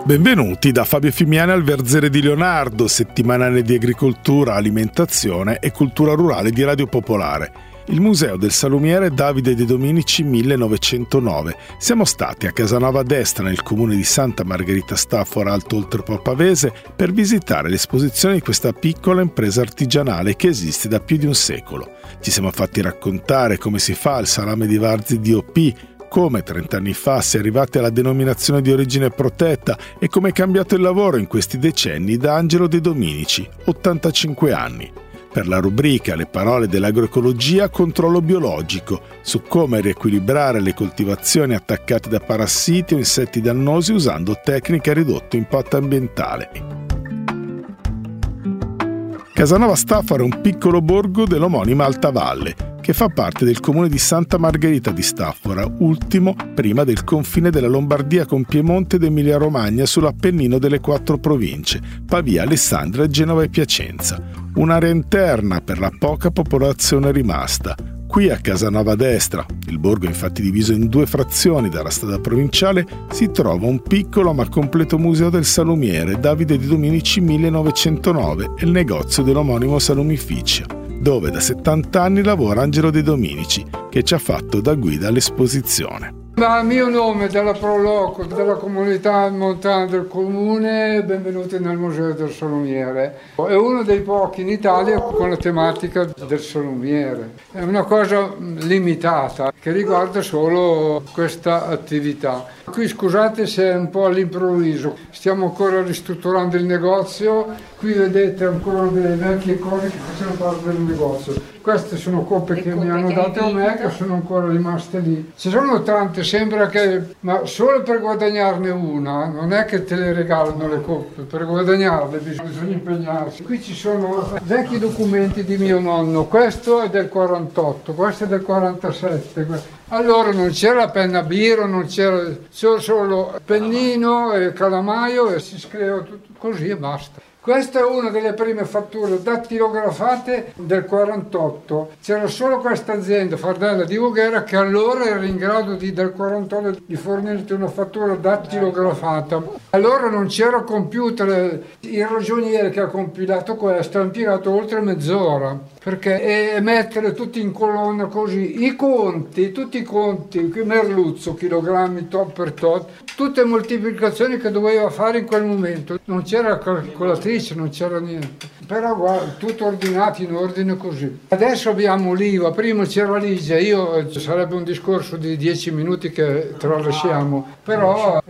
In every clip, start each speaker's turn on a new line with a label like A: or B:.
A: Benvenuti da Fabio Fimiani al Verzere di Leonardo, settimanale di agricoltura, alimentazione e cultura rurale di Radio Popolare. Il Museo del Salumiere Davide De Dominici 1909. Siamo stati a Casanova d'Estra, nel comune di Santa Margherita Staffora, Alto Oltrepò Pavese, per visitare l'esposizione di questa piccola impresa artigianale che esiste da più di un secolo. Ci siamo fatti raccontare come si fa il salame di Varzi DOP, come 30 anni fa si è arrivati alla denominazione di origine protetta e come è cambiato il lavoro in questi decenni da Angelo De Dominici, 85 anni. Per la rubrica Le parole dell'agroecologia, controllo biologico, su come riequilibrare le coltivazioni attaccate da parassiti o insetti dannosi usando tecniche a ridotto impatto ambientale. Casanova Staffora è un piccolo borgo dell'omonima Alta Valle, che fa parte del comune di Santa Margherita di Staffora, ultimo prima del confine della Lombardia con Piemonte ed Emilia-Romagna sull'Appennino delle 4 province, Pavia, Alessandria, Genova e Piacenza. Un'area interna per la poca popolazione rimasta. Qui a Casanova d'Estra, il borgo è infatti diviso in 2 frazioni dalla strada provinciale, si trova un piccolo ma completo museo del salumiere Davide De Dominici 1909 e il negozio dell'omonimo salumificio, dove da 70 anni lavora Angelo De Dominici, che ci ha fatto da guida all'esposizione.
B: A mio nome, della Proloco, della comunità montana del comune, benvenuti nel Museo del Salumiere. È uno dei pochi in Italia con la tematica del salumiere. È una cosa limitata che riguarda solo questa attività. Qui scusate se è un po' all'improvviso, stiamo ancora ristrutturando il negozio, qui vedete ancora delle vecchie cose che facevano parte del negozio. Queste sono coppe che mi hanno dato a me, che sono ancora rimaste lì. Ci sono tante, sembra che, ma solo per guadagnarne una, non è che te le regalano le coppe, per guadagnarle bisogna impegnarsi. Qui ci sono vecchi documenti di mio nonno, questo è del 48, questo è del 47. Allora non c'era la penna biro, non c'era solo pennino e calamaio e si scriveva tutto così e basta. Questa è una delle prime fatture dattilografate del 48. C'era solo questa azienda, Fardella di Voghera, che allora era in grado del 48 di fornirti una fattura dattilografata. Allora non c'era computer, il ragioniere che ha compilato questo ha impiegato oltre mezz'ora, perché mettere tutti in colonna così, i conti, tutti i conti, merluzzo, chilogrammi, tot per tot, tutte moltiplicazioni che doveva fare in quel momento. Non c'era calcolatrice, non c'era niente. Però guarda, tutto ordinato in ordine così. Adesso abbiamo l'IVA, prima c'era l'IGE, sarebbe un discorso di 10 minuti che tralasciamo, però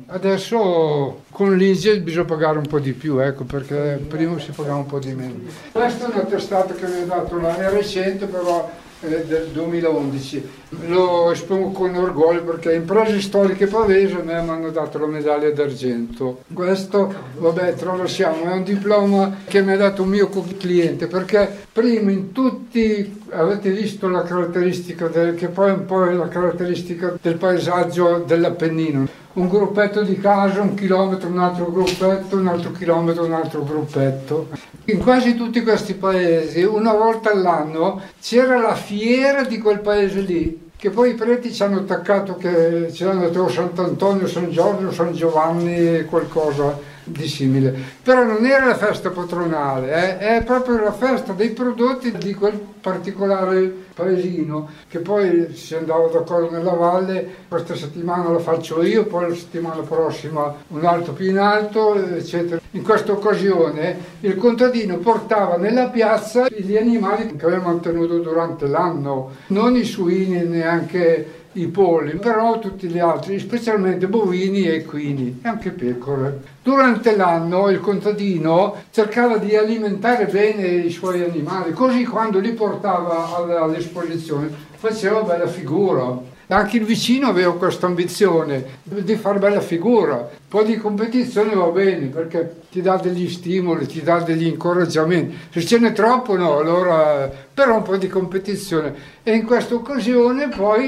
B: adesso con l'IGE bisogna pagare un po' di più, ecco, perché prima si pagava un po' di meno. Questo è un attestato che mi ha dato è recente, però del 2011. Lo espongo con orgoglio perché Imprese Storiche Pavese a me mi hanno dato la medaglia d'argento. Questo, vabbè, tralasciamo, è un diploma che mi ha dato un mio cliente, perché prima in tutti avete visto la caratteristica che poi è un po' la caratteristica del paesaggio dell'Appennino. Un gruppetto di casa, 1 chilometro, un altro gruppetto, un altro chilometro, un altro gruppetto. In quasi tutti questi paesi, una volta all'anno, c'era la fiera di quel paese lì, che poi i preti ci hanno attaccato, che ci hanno detto Sant'Antonio, San Giorgio, San Giovanni, qualcosa di simile. Però non era la festa patronale, è proprio la festa dei prodotti di quel particolare paesino, che poi si andava d'accordo nella valle. Questa settimana la faccio io, poi la settimana prossima un altro più in alto, eccetera. In questa occasione il contadino portava nella piazza gli animali che aveva mantenuto durante l'anno, non i suini, neanche i polli, però tutti gli altri, specialmente bovini e equini e anche pecore. Durante l'anno il contadino cercava di alimentare bene i suoi animali, così quando li portava all'esposizione faceva bella figura. Anche il vicino aveva questa ambizione di fare bella figura. Un po' di competizione va bene perché ti dà degli stimoli, ti dà degli incoraggiamenti. Se ce n'è troppo no, allora però un po' di competizione. E in questa occasione poi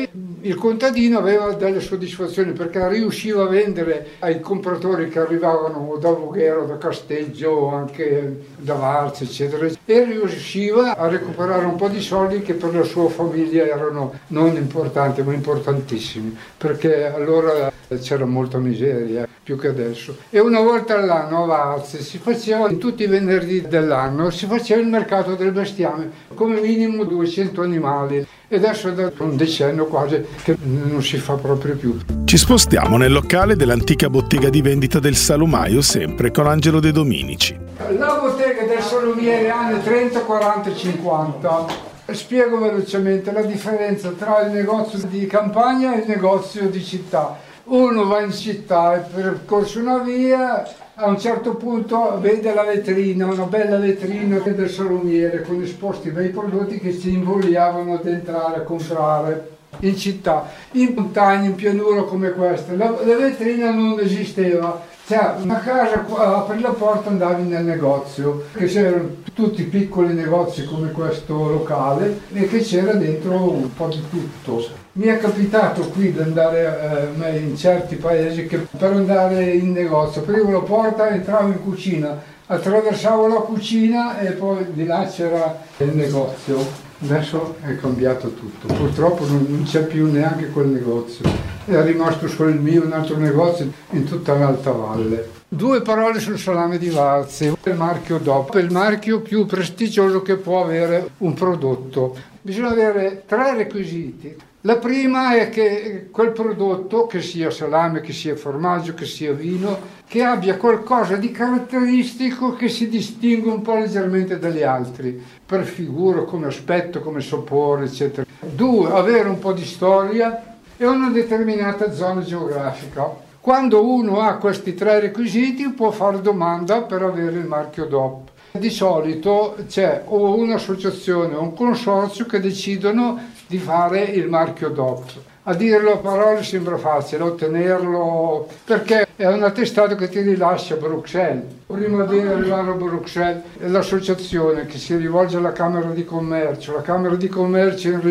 B: Il contadino aveva delle soddisfazioni perché riusciva a vendere ai compratori che arrivavano da Voghero, da Casteggio, anche da Varzi, eccetera, e riusciva a recuperare un po' di soldi che per la sua famiglia erano non importanti, ma importantissimi, perché allora c'era molta miseria, più che adesso. E una volta all'anno a Varzi si faceva, in tutti i venerdì dell'anno, si faceva il mercato del bestiame, come minimo 200 animali. E adesso è da un decennio quasi che non si fa proprio più.
A: Ci spostiamo nel locale dell'antica bottega di vendita del salumaio, sempre con Angelo De Dominici.
B: La bottega del salumiere anni 30, 40, 50. Spiego velocemente la differenza tra il negozio di campagna e il negozio di città. Uno va in città e percorse una via, a un certo punto vede la vetrina, una bella vetrina del salumiere con esposti bei prodotti che si invogliavano ad entrare a comprare in città. In montagna, in pianura come questa, la vetrina non esisteva. Cioè, una casa, apri la porta, andavi nel negozio, che c'erano tutti piccoli negozi come questo locale e che c'era dentro un po' di tutto. Mi è capitato qui di andare in certi paesi che per andare in negozio, aprivo la porta, entravo in cucina, attraversavo la cucina e poi di là c'era il negozio. Adesso è cambiato tutto, purtroppo non c'è più neanche quel negozio, è rimasto solo il mio, un altro negozio in tutta l'Alta Valle. Due parole sul salame di Varzi, il marchio DOP, il marchio più prestigioso che può avere un prodotto. Bisogna avere 3 requisiti. La prima è che quel prodotto, che sia salame, che sia formaggio, che sia vino, che abbia qualcosa di caratteristico che si distingue un po' leggermente dagli altri, per figura, come aspetto, come sapore, eccetera. 2, avere un po' di storia e una determinata zona geografica. Quando uno ha questi 3 requisiti può fare domanda per avere il marchio DOP. Di solito c'è o un'associazione o un consorzio che decidono di fare il marchio DOP. A dirlo a parole sembra facile, ottenerlo, perché è un attestato che ti rilascia Bruxelles. Prima di arrivare a Bruxelles è l'associazione che si rivolge alla Camera di Commercio, la Camera di Commercio in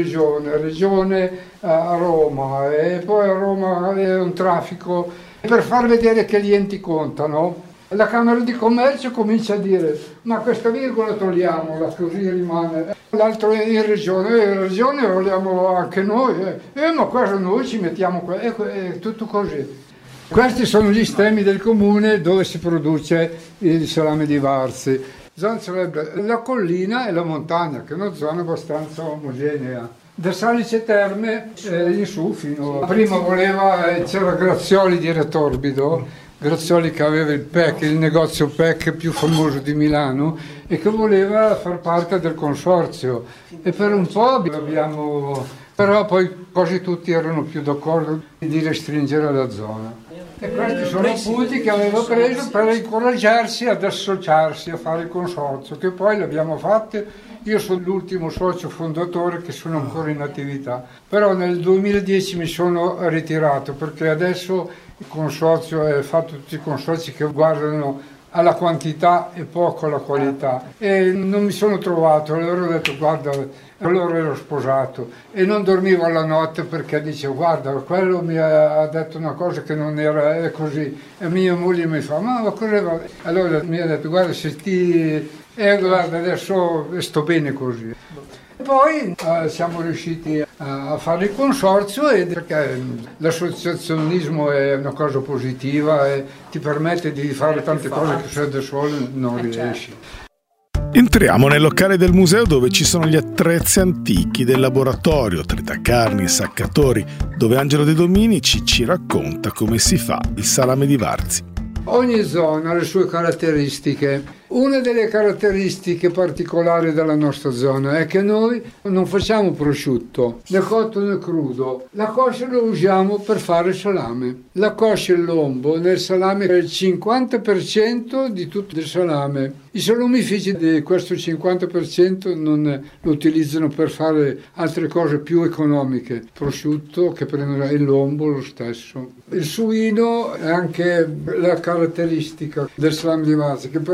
B: regione a Roma, e poi a Roma è un traffico per far vedere che gli enti contano. La Camera di Commercio comincia a dire ma questa virgola togliamola, così rimane. L'altro è in regione vogliamo anche noi, ma questo noi ci mettiamo qua, è tutto così. Questi sono gli stemmi del comune dove si produce il salame di Varzi. Zona sarebbe la collina e la montagna, che è una zona abbastanza omogenea. Da Salice Terme in su fino a... Prima c'era Grazioli di Retorbido, Grazioli che aveva il negozio PEC più famoso di Milano e che voleva far parte del consorzio e per un po' però poi quasi tutti erano più d'accordo di restringere la zona. E questi sono i punti che aveva preso per incoraggiarsi ad associarsi a fare il consorzio, che poi l'abbiamo fatto. Io sono l'ultimo socio fondatore che sono ancora in attività, però nel 2010 mi sono ritirato perché adesso il consorzio è fatto tutti i consorzi che guardano alla quantità e poco alla qualità e non mi sono trovato, allora ho detto guarda, allora ero sposato e non dormivo alla notte perché dicevo guarda, quello mi ha detto una cosa che non era, è così, e mia moglie mi fa ma cosa va? Allora mi ha detto guarda se ti... guarda adesso sto bene così. E poi siamo riusciti a fare il consorzio perché l'associazionismo è una cosa positiva e ti permette di fare tante cose che se da solo non riesci.
A: Entriamo nel locale del museo dove ci sono gli attrezzi antichi del laboratorio, tritacarni e saccatori, dove Angelo De Dominici ci racconta come si fa il salame di Varzi.
B: Ogni zona ha le sue caratteristiche. Una delle caratteristiche particolari della nostra zona è che noi non facciamo prosciutto, né cotto né crudo. La coscia lo usiamo per fare il salame. La coscia e il lombo nel salame è il 50% di tutto il salame. I salumifici di questo 50% non lo utilizzano per fare altre cose più economiche. Prosciutto che prenderà il lombo lo stesso. Il suino è anche la caratteristica del salame di Varzi, che per fare un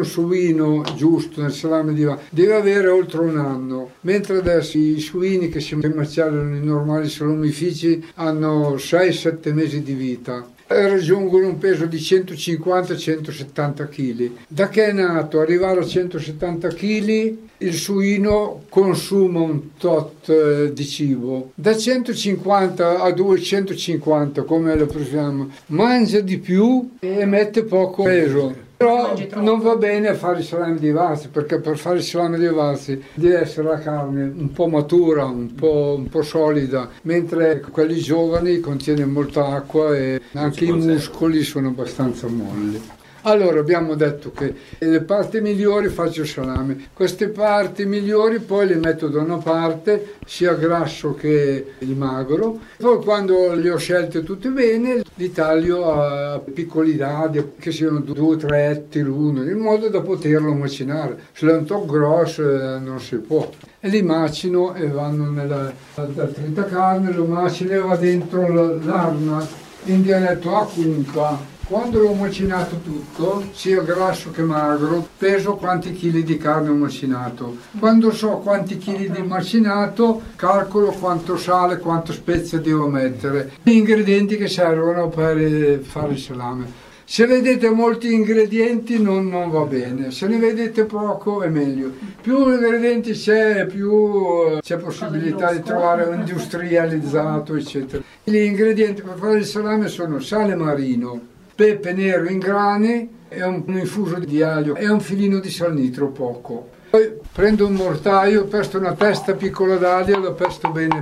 B: suino giusto nel salame di Varzi deve avere oltre un anno, mentre adesso i suini che si macerano in normali salumifici hanno 6-7 mesi di vita. Raggiungono un peso di 150-170 kg. Da che è nato arrivare a 170 kg, il suino consuma un tot di cibo. Da 150 a 250, come lo preferiamo, mangia di più e mette poco peso. Però non va bene fare il salame di Varzi, perché per fare il salame di Varzi deve essere la carne un po' matura, un po' solida, mentre quelli giovani contiene molta acqua e anche i muscoli sono abbastanza molli. Allora abbiamo detto che le parti migliori faccio il salame, queste parti migliori poi le metto da una parte, sia grasso che il magro, poi quando le ho scelte tutte bene li taglio a piccoli dadi che siano 2-3 etti l'uno, in modo da poterlo macinare. Se è un po' grosso non si può. E li macino e vanno nella tritacarne, lo macino e va dentro l'arna in dialetto a cunca. Quando l'ho macinato tutto, sia grasso che magro, peso quanti chili di carne ho macinato. Quando so quanti chili di macinato, calcolo quanto sale, quanto spezia devo mettere. Gli ingredienti che servono per fare il salame. Se vedete molti ingredienti non va bene, se ne vedete poco è meglio. Più ingredienti c'è, più c'è possibilità di trovare un industrializzato, eccetera. Gli ingredienti per fare il salame sono sale marino, pepe nero in grani e un infuso di aglio e un filino di sal nitro, poco. Poi prendo un mortaio, pesto una testa piccola d'aglio, la pesto bene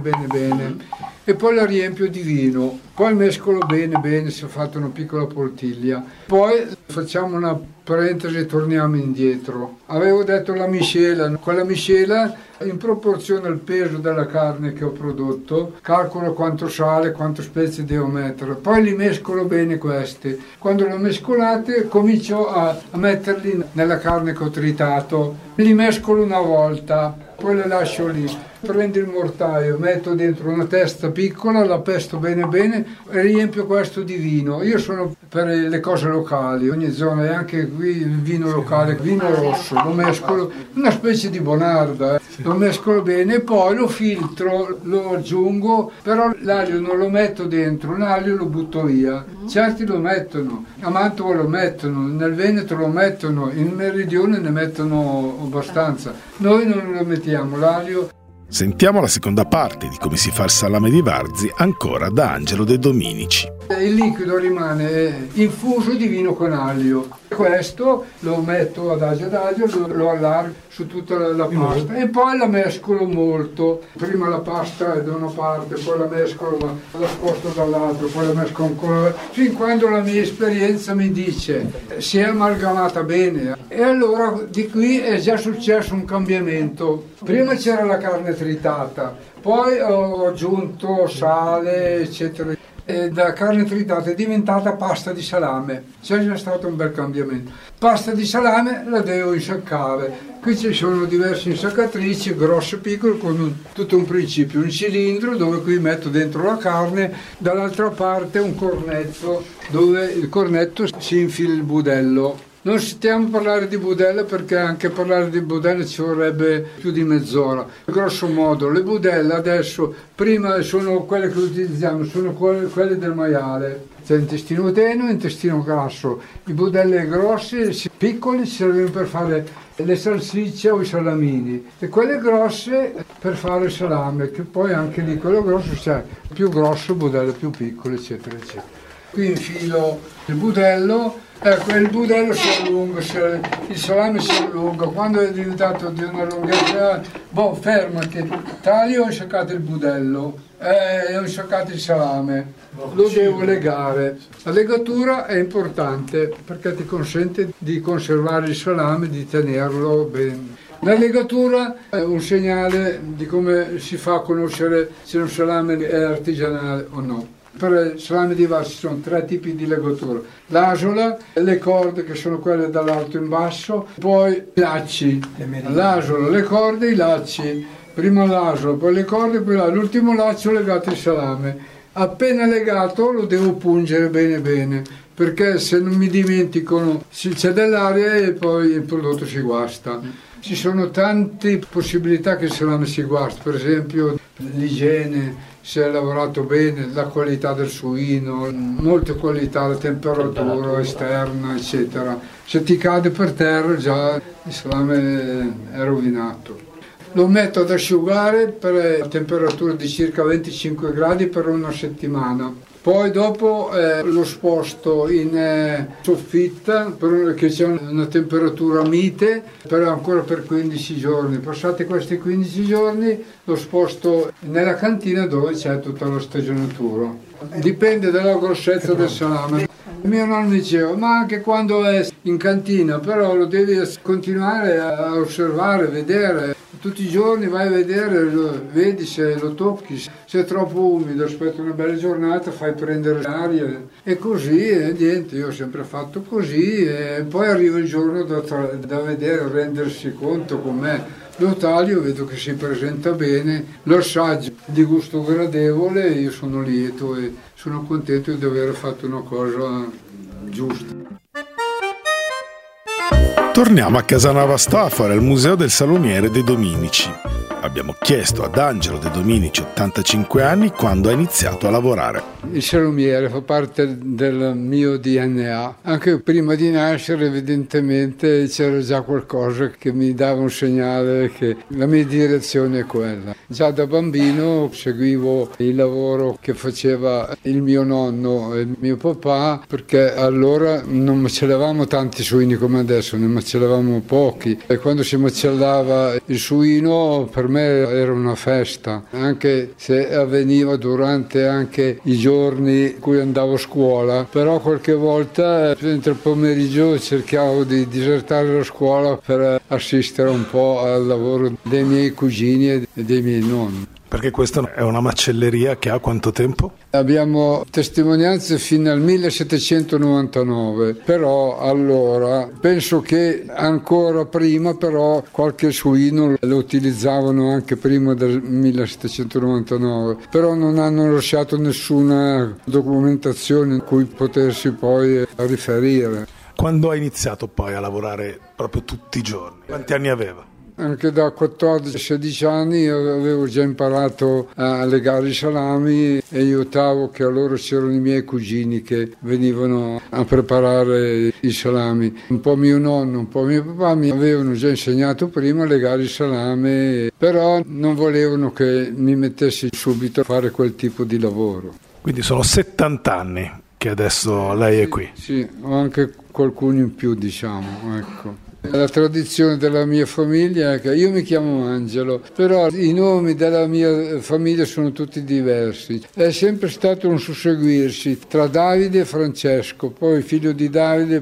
B: e poi la riempio di vino, poi mescolo bene, si è fatta una piccola poltiglia. Poi facciamo una parentesi e torniamo indietro. Avevo detto la miscela, con la miscela in proporzione al peso della carne che ho prodotto, calcolo quanto sale, quanto spezie devo mettere, poi li mescolo bene questi. Quando li ho mescolati comincio a metterli nella carne che ho tritato, li mescolo una volta, poi le lascio lì. Prendo il mortaio, metto dentro una testa piccola, la pesto bene e riempio questo di vino. Io sono per le cose locali, ogni zona, e anche qui il vino locale, vino rosso, lo mescolo, una specie di bonarda, lo mescolo bene e poi lo filtro, lo aggiungo, però l'aglio non lo metto dentro, l'aglio lo butto via. Certi lo mettono, a Mantova lo mettono, nel Veneto lo mettono, in Meridione ne mettono abbastanza. Noi non lo mettiamo, l'aglio.
A: Sentiamo la seconda parte di come si fa il salame di Varzi, ancora da Angelo De Dominici.
B: Il liquido rimane infuso di vino con aglio. Questo lo metto adagio, lo allargo su tutta la pasta e poi la mescolo molto. Prima la pasta è da una parte, poi la mescolo, ma la sposto dall'altra, poi la mescolo ancora, fin quando la mia esperienza mi dice si è amalgamata bene. E allora di qui è già successo un cambiamento. Prima c'era la carne tritata, poi ho aggiunto sale, eccetera. E da carne tritata è diventata pasta di salame. C'è già stato un bel cambiamento. Pasta di salame la devo insaccare. Qui ci sono diverse insaccatrici, grosse e piccole, con tutto un principio. Un cilindro dove qui metto dentro la carne, dall'altra parte un cornetto dove il cornetto si infila il budello. Non stiamo a parlare di budella perché anche parlare di budella ci vorrebbe più di mezz'ora. Grosso modo, le budelle adesso, prima sono quelle che utilizziamo, sono quelle del maiale. C'è intestino tenue e intestino grasso. I budelle grossi, piccoli, servono per fare le salsicce o i salamini. E quelle grosse per fare il salame, che poi anche lì quello grosso c'è più grosso, budelle più piccole, eccetera, eccetera. Qui infilo il budello. Ecco, il budello si allunga, il salame si allunga, quando è diventato di una lunghezza, fermati, taglio e ho insaccato il budello, ho insaccato il salame, lo devo legare. La legatura è importante perché ti consente di conservare il salame, di tenerlo bene. La legatura è un segnale di come si fa a conoscere se un salame è artigianale o no. Per il salame di Varzi ci sono 3 tipi di legatura: l'asola, le corde che sono quelle dall'alto in basso, poi i lacci. L'asola, le corde, i lacci. Prima l'asola, poi le corde, poi l'ultimo laccio legato il salame. Appena legato lo devo pungere bene. perché se non mi dimenticano c'è dell'aria e poi il prodotto si guasta. Ci sono tante possibilità che il salame si guasti, per esempio l'igiene, se è lavorato bene, la qualità del suino, molte qualità, la temperatura esterna, eccetera. Se ti cade per terra già il salame è rovinato. Lo metto ad asciugare per a temperatura di circa 25 gradi per una settimana. Poi dopo lo sposto in soffitta che c'è una temperatura mite ancora per 15 giorni. Passati questi 15 giorni lo sposto nella cantina dove c'è tutta la stagionatura. Dipende dalla grossezza del salame. Mio nonno diceva, ma anche quando è in cantina, però lo devi continuare a osservare, vedere. Tutti i giorni vai a vedere, vedi se lo tocchi, se è troppo umido, aspetta una bella giornata, fai prendere l'aria e così, e niente, io ho sempre fatto così e poi arriva il giorno da vedere, rendersi conto com'è. Lo taglio, vedo che si presenta bene, lo assaggio di gusto gradevole e io sono lieto e sono contento di aver fatto una cosa giusta.
A: Torniamo a Casanova Stafare, al Museo del Salumiere De Dominici. Abbiamo chiesto ad Angelo De Dominici, 85 anni, quando ha iniziato a lavorare.
B: Il salumiere fa parte del mio DNA. Anche prima di nascere evidentemente c'era già qualcosa che mi dava un segnale che la mia direzione è quella. Già da bambino seguivo il lavoro che faceva il mio nonno e il mio papà, perché allora non macellavamo tanti suini come adesso, ne macellavamo pochi. E quando si macellava il suino per me era una festa, anche se avveniva durante anche i giorni in cui andavo a scuola, però qualche volta entro il pomeriggio cercavo di disertare la scuola per assistere un po' al lavoro dei miei cugini e dei miei nonni.
A: Perché questa è una macelleria che ha quanto tempo?
B: Abbiamo testimonianze fino al 1799, però allora penso che ancora prima, però qualche suino lo utilizzavano anche prima del 1799, però non hanno lasciato nessuna documentazione in cui potersi poi riferire.
A: Quando ha iniziato poi a lavorare proprio tutti i giorni? Quanti anni aveva?
B: Anche da 14-16 anni avevo già imparato a legare i salami e aiutavo, che allora c'erano i miei cugini che venivano a preparare i salami. Un po' mio nonno, un po' mio papà mi avevano già insegnato prima a legare il salame, però non volevano che mi mettessi subito a fare quel tipo di lavoro.
A: Quindi sono 70 anni che adesso lei è qui.
B: Sì, ho anche qualcuno in più, diciamo, ecco. La tradizione della mia famiglia è che io mi chiamo Angelo, però i nomi della mia famiglia sono tutti diversi. È sempre stato un susseguirsi tra Davide e Francesco, poi figlio di Davide,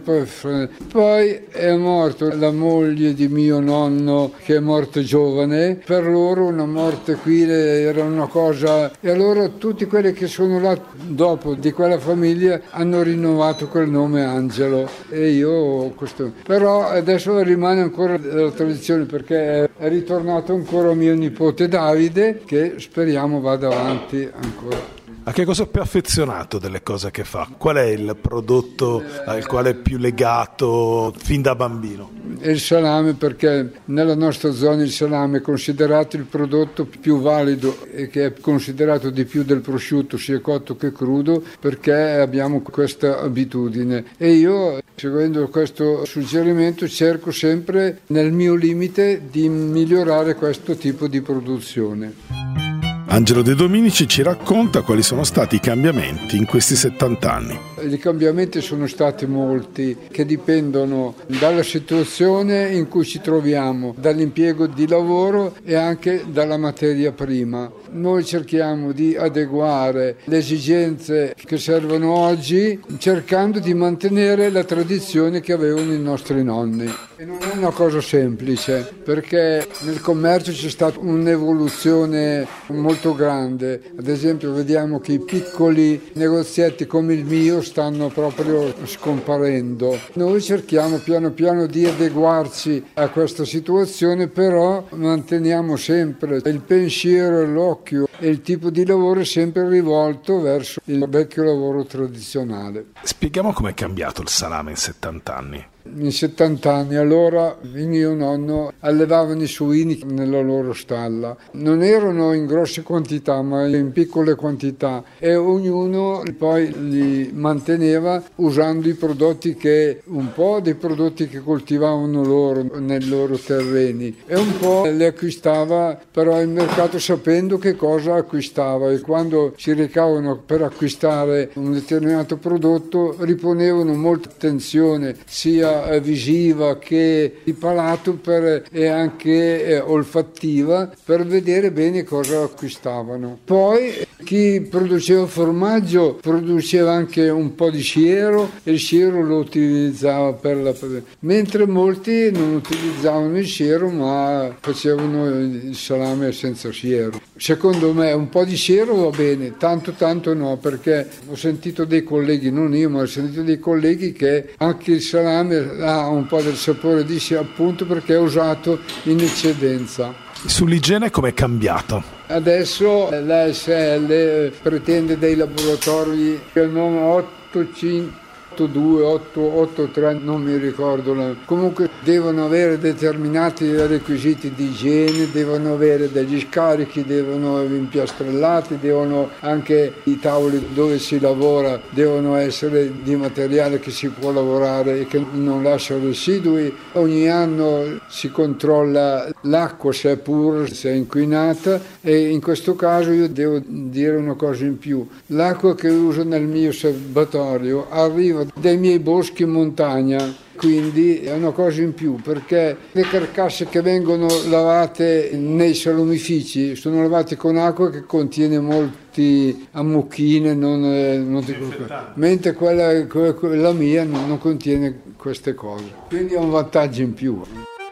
B: poi è morto la moglie di mio nonno che è morto giovane. Per loro una morte qui era una cosa, e allora tutti quelli che sono là dopo di quella famiglia hanno rinnovato quel nome Angelo e io questo. Però adesso rimane ancora la tradizione, perché è ritornato ancora mio nipote Davide, che speriamo vada avanti ancora.
A: A che cosa è più affezionato delle cose che fa? Qual è il prodotto al quale è più legato fin da bambino?
B: È il salame, perché nella nostra zona il salame è considerato il prodotto più valido e che è considerato di più del prosciutto, sia cotto che crudo, perché abbiamo questa abitudine. E io, seguendo questo suggerimento, cerco sempre nel mio limite di migliorare questo tipo di produzione.
A: Angelo De Dominici ci racconta quali sono stati i cambiamenti in questi 70 anni.
B: I cambiamenti sono stati molti, che dipendono dalla situazione in cui ci troviamo, dall'impiego di lavoro e anche dalla materia prima. Noi cerchiamo di adeguare le esigenze che servono oggi, cercando di mantenere la tradizione che avevano i nostri nonni. E non è una cosa semplice, perché nel commercio c'è stata un'evoluzione molto grande. Ad esempio vediamo che i piccoli negozietti come il mio stanno proprio scomparendo. Noi cerchiamo piano piano di adeguarci a questa situazione, però manteniamo sempre il pensiero e l'occhio occhio e il tipo di lavoro è sempre rivolto verso il vecchio lavoro tradizionale.
A: Spieghiamo com'è cambiato il salame in 70 anni.
B: In 70 anni, allora mio nonno allevavano i suini nella loro stalla. Non erano in grosse quantità, ma in piccole quantità, e ognuno poi li manteneva usando i prodotti un po' dei prodotti che coltivavano loro nei loro terreni e un po' li acquistava però il mercato sapendo che cosa acquistava, e quando si recavano per acquistare un determinato prodotto riponevano molta attenzione sia visiva che di palato e anche olfattiva per vedere bene cosa acquistavano. Poi chi produceva formaggio produceva anche un po' di siero e il siero lo utilizzava mentre molti non utilizzavano il siero ma facevano il salame senza siero. Secondo me un po' di siero va bene, tanto no, perché ho sentito dei colleghi, non io, ma ho sentito dei colleghi che anche il salame ha un po' del sapore di siero appunto perché è usato in eccedenza.
A: Sull'igiene com'è cambiato?
B: Adesso l'ASL pretende dei laboratori che il nome 853, non mi ricordo. Comunque devono avere determinati requisiti di igiene, devono avere degli scarichi, devono impiastrellati, devono anche i tavoli dove si lavora devono essere di materiale che si può lavorare e che non lascia residui. Ogni anno si controlla l'acqua se è pura, se è inquinata, e in questo caso io devo dire una cosa in più. L'acqua che uso nel mio serbatoio arriva dai miei boschi in montagna, quindi è una cosa in più, perché le carcasse che vengono lavate nei salumifici sono lavate con acqua che contiene molti ammucchine, mentre quella mia non contiene queste cose, quindi è un vantaggio in più.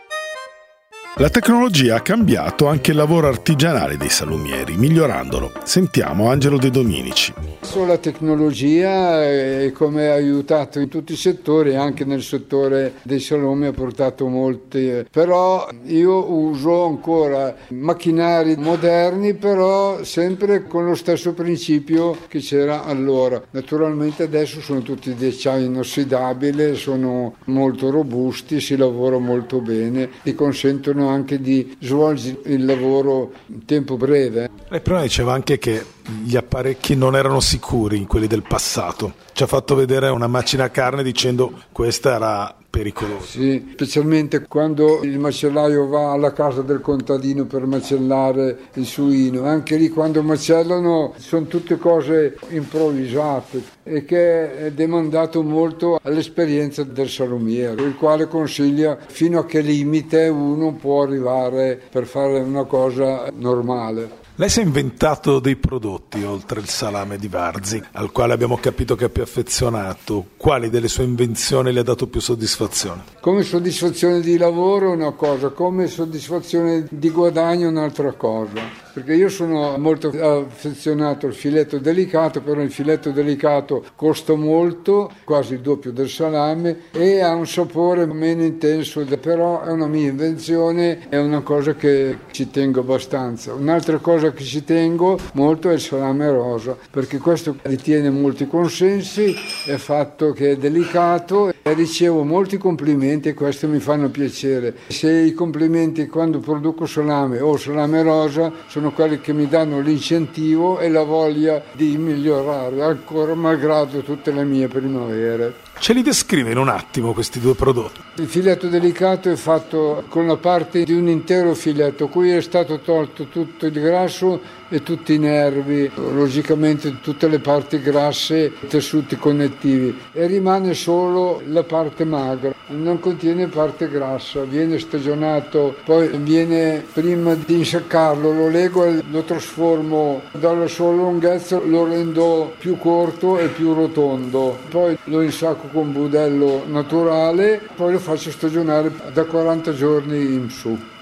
A: La tecnologia ha cambiato anche il lavoro artigianale dei salumieri, migliorandolo. Sentiamo Angelo De Dominici.
B: La tecnologia come ha aiutato in tutti i settori, anche nel settore dei salumi ha portato molti, però io uso ancora macchinari moderni, però sempre con lo stesso principio che c'era allora. Naturalmente adesso sono tutti di acciaio inossidabile, sono molto robusti, si lavora molto bene, ti consentono anche di svolgere il lavoro in tempo breve.
A: Lei prima diceva anche che gli apparecchi non erano sicuri in quelli del passato. Ci ha fatto vedere una macina a carne dicendo questa era pericolosa.
B: Sì, specialmente quando il macellaio va alla casa del contadino per macellare il suino. Anche lì quando macellano sono tutte cose improvvisate e che è demandato molto all'esperienza del salumiere, il quale consiglia fino a che limite uno può arrivare per fare una cosa normale.
A: Lei si è inventato dei prodotti oltre il salame di Varzi, al quale abbiamo capito che è più affezionato. Quali delle sue invenzioni le ha dato più soddisfazione?
B: Come soddisfazione di lavoro una cosa, come soddisfazione di guadagno un'altra cosa. Perché io sono molto affezionato al filetto delicato, però il filetto delicato costa molto, quasi il doppio del salame, e ha un sapore meno intenso, però è una mia invenzione, è una cosa che ci tengo abbastanza. Un'altra cosa che ci tengo molto è il salame rosa, perché questo ritiene molti consensi, è fatto che è delicato e ricevo molti complimenti e questo mi fanno piacere. Se i complimenti quando produco salame o salame rosa sono quelli che mi danno l'incentivo e la voglia di migliorare ancora malgrado tutte le mie primavere.
A: Ce li descrive in un attimo questi due prodotti?
B: Il filetto delicato è fatto con la parte di un intero filetto, cui è stato tolto tutto il grasso e tutti i nervi, logicamente tutte le parti grasse, tessuti connettivi, e rimane solo la parte magra, non contiene parte grassa, viene stagionato, poi viene, prima di insaccarlo, lo lego e lo trasformo dalla sua lunghezza, lo rendo più corto e più rotondo, poi lo insacco con budello naturale, poi lo faccio stagionare da 40 giorni in su.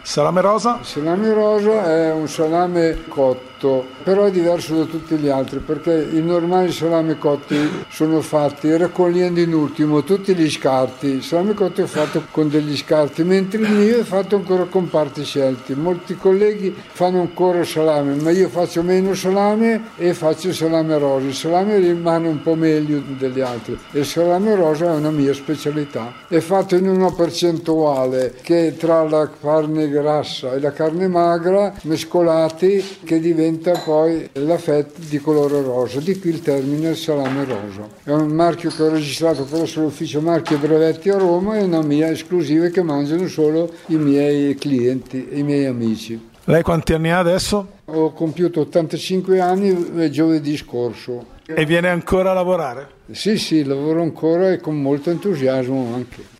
A: Salame rosa?
B: Il salame rosa è un salame cotto, però è diverso da tutti gli altri perché i normali salami cotti sono fatti raccogliendo in ultimo tutti gli scarti. Il salame cotto è fatto con degli scarti, mentre il mio è fatto ancora con parti scelte. Molti colleghi fanno ancora salame, ma io faccio meno salame e faccio il salame rosa. Il salame rimane un po' meglio degli altri e il salame rosa è una mia specialità. È fatto in una percentuale che tra la carne grassa e la carne magra mescolati che diventa poi la fetta di colore rosa, di qui il termine salame rosa. È un marchio che ho registrato presso l'ufficio marchi e brevetti a Roma e una mia esclusiva che mangiano solo i miei clienti, i miei amici.
A: Lei quanti anni ha adesso?
B: Ho compiuto 85 anni giovedì scorso.
A: E viene ancora a lavorare?
B: Sì, lavoro ancora e con molto entusiasmo anche.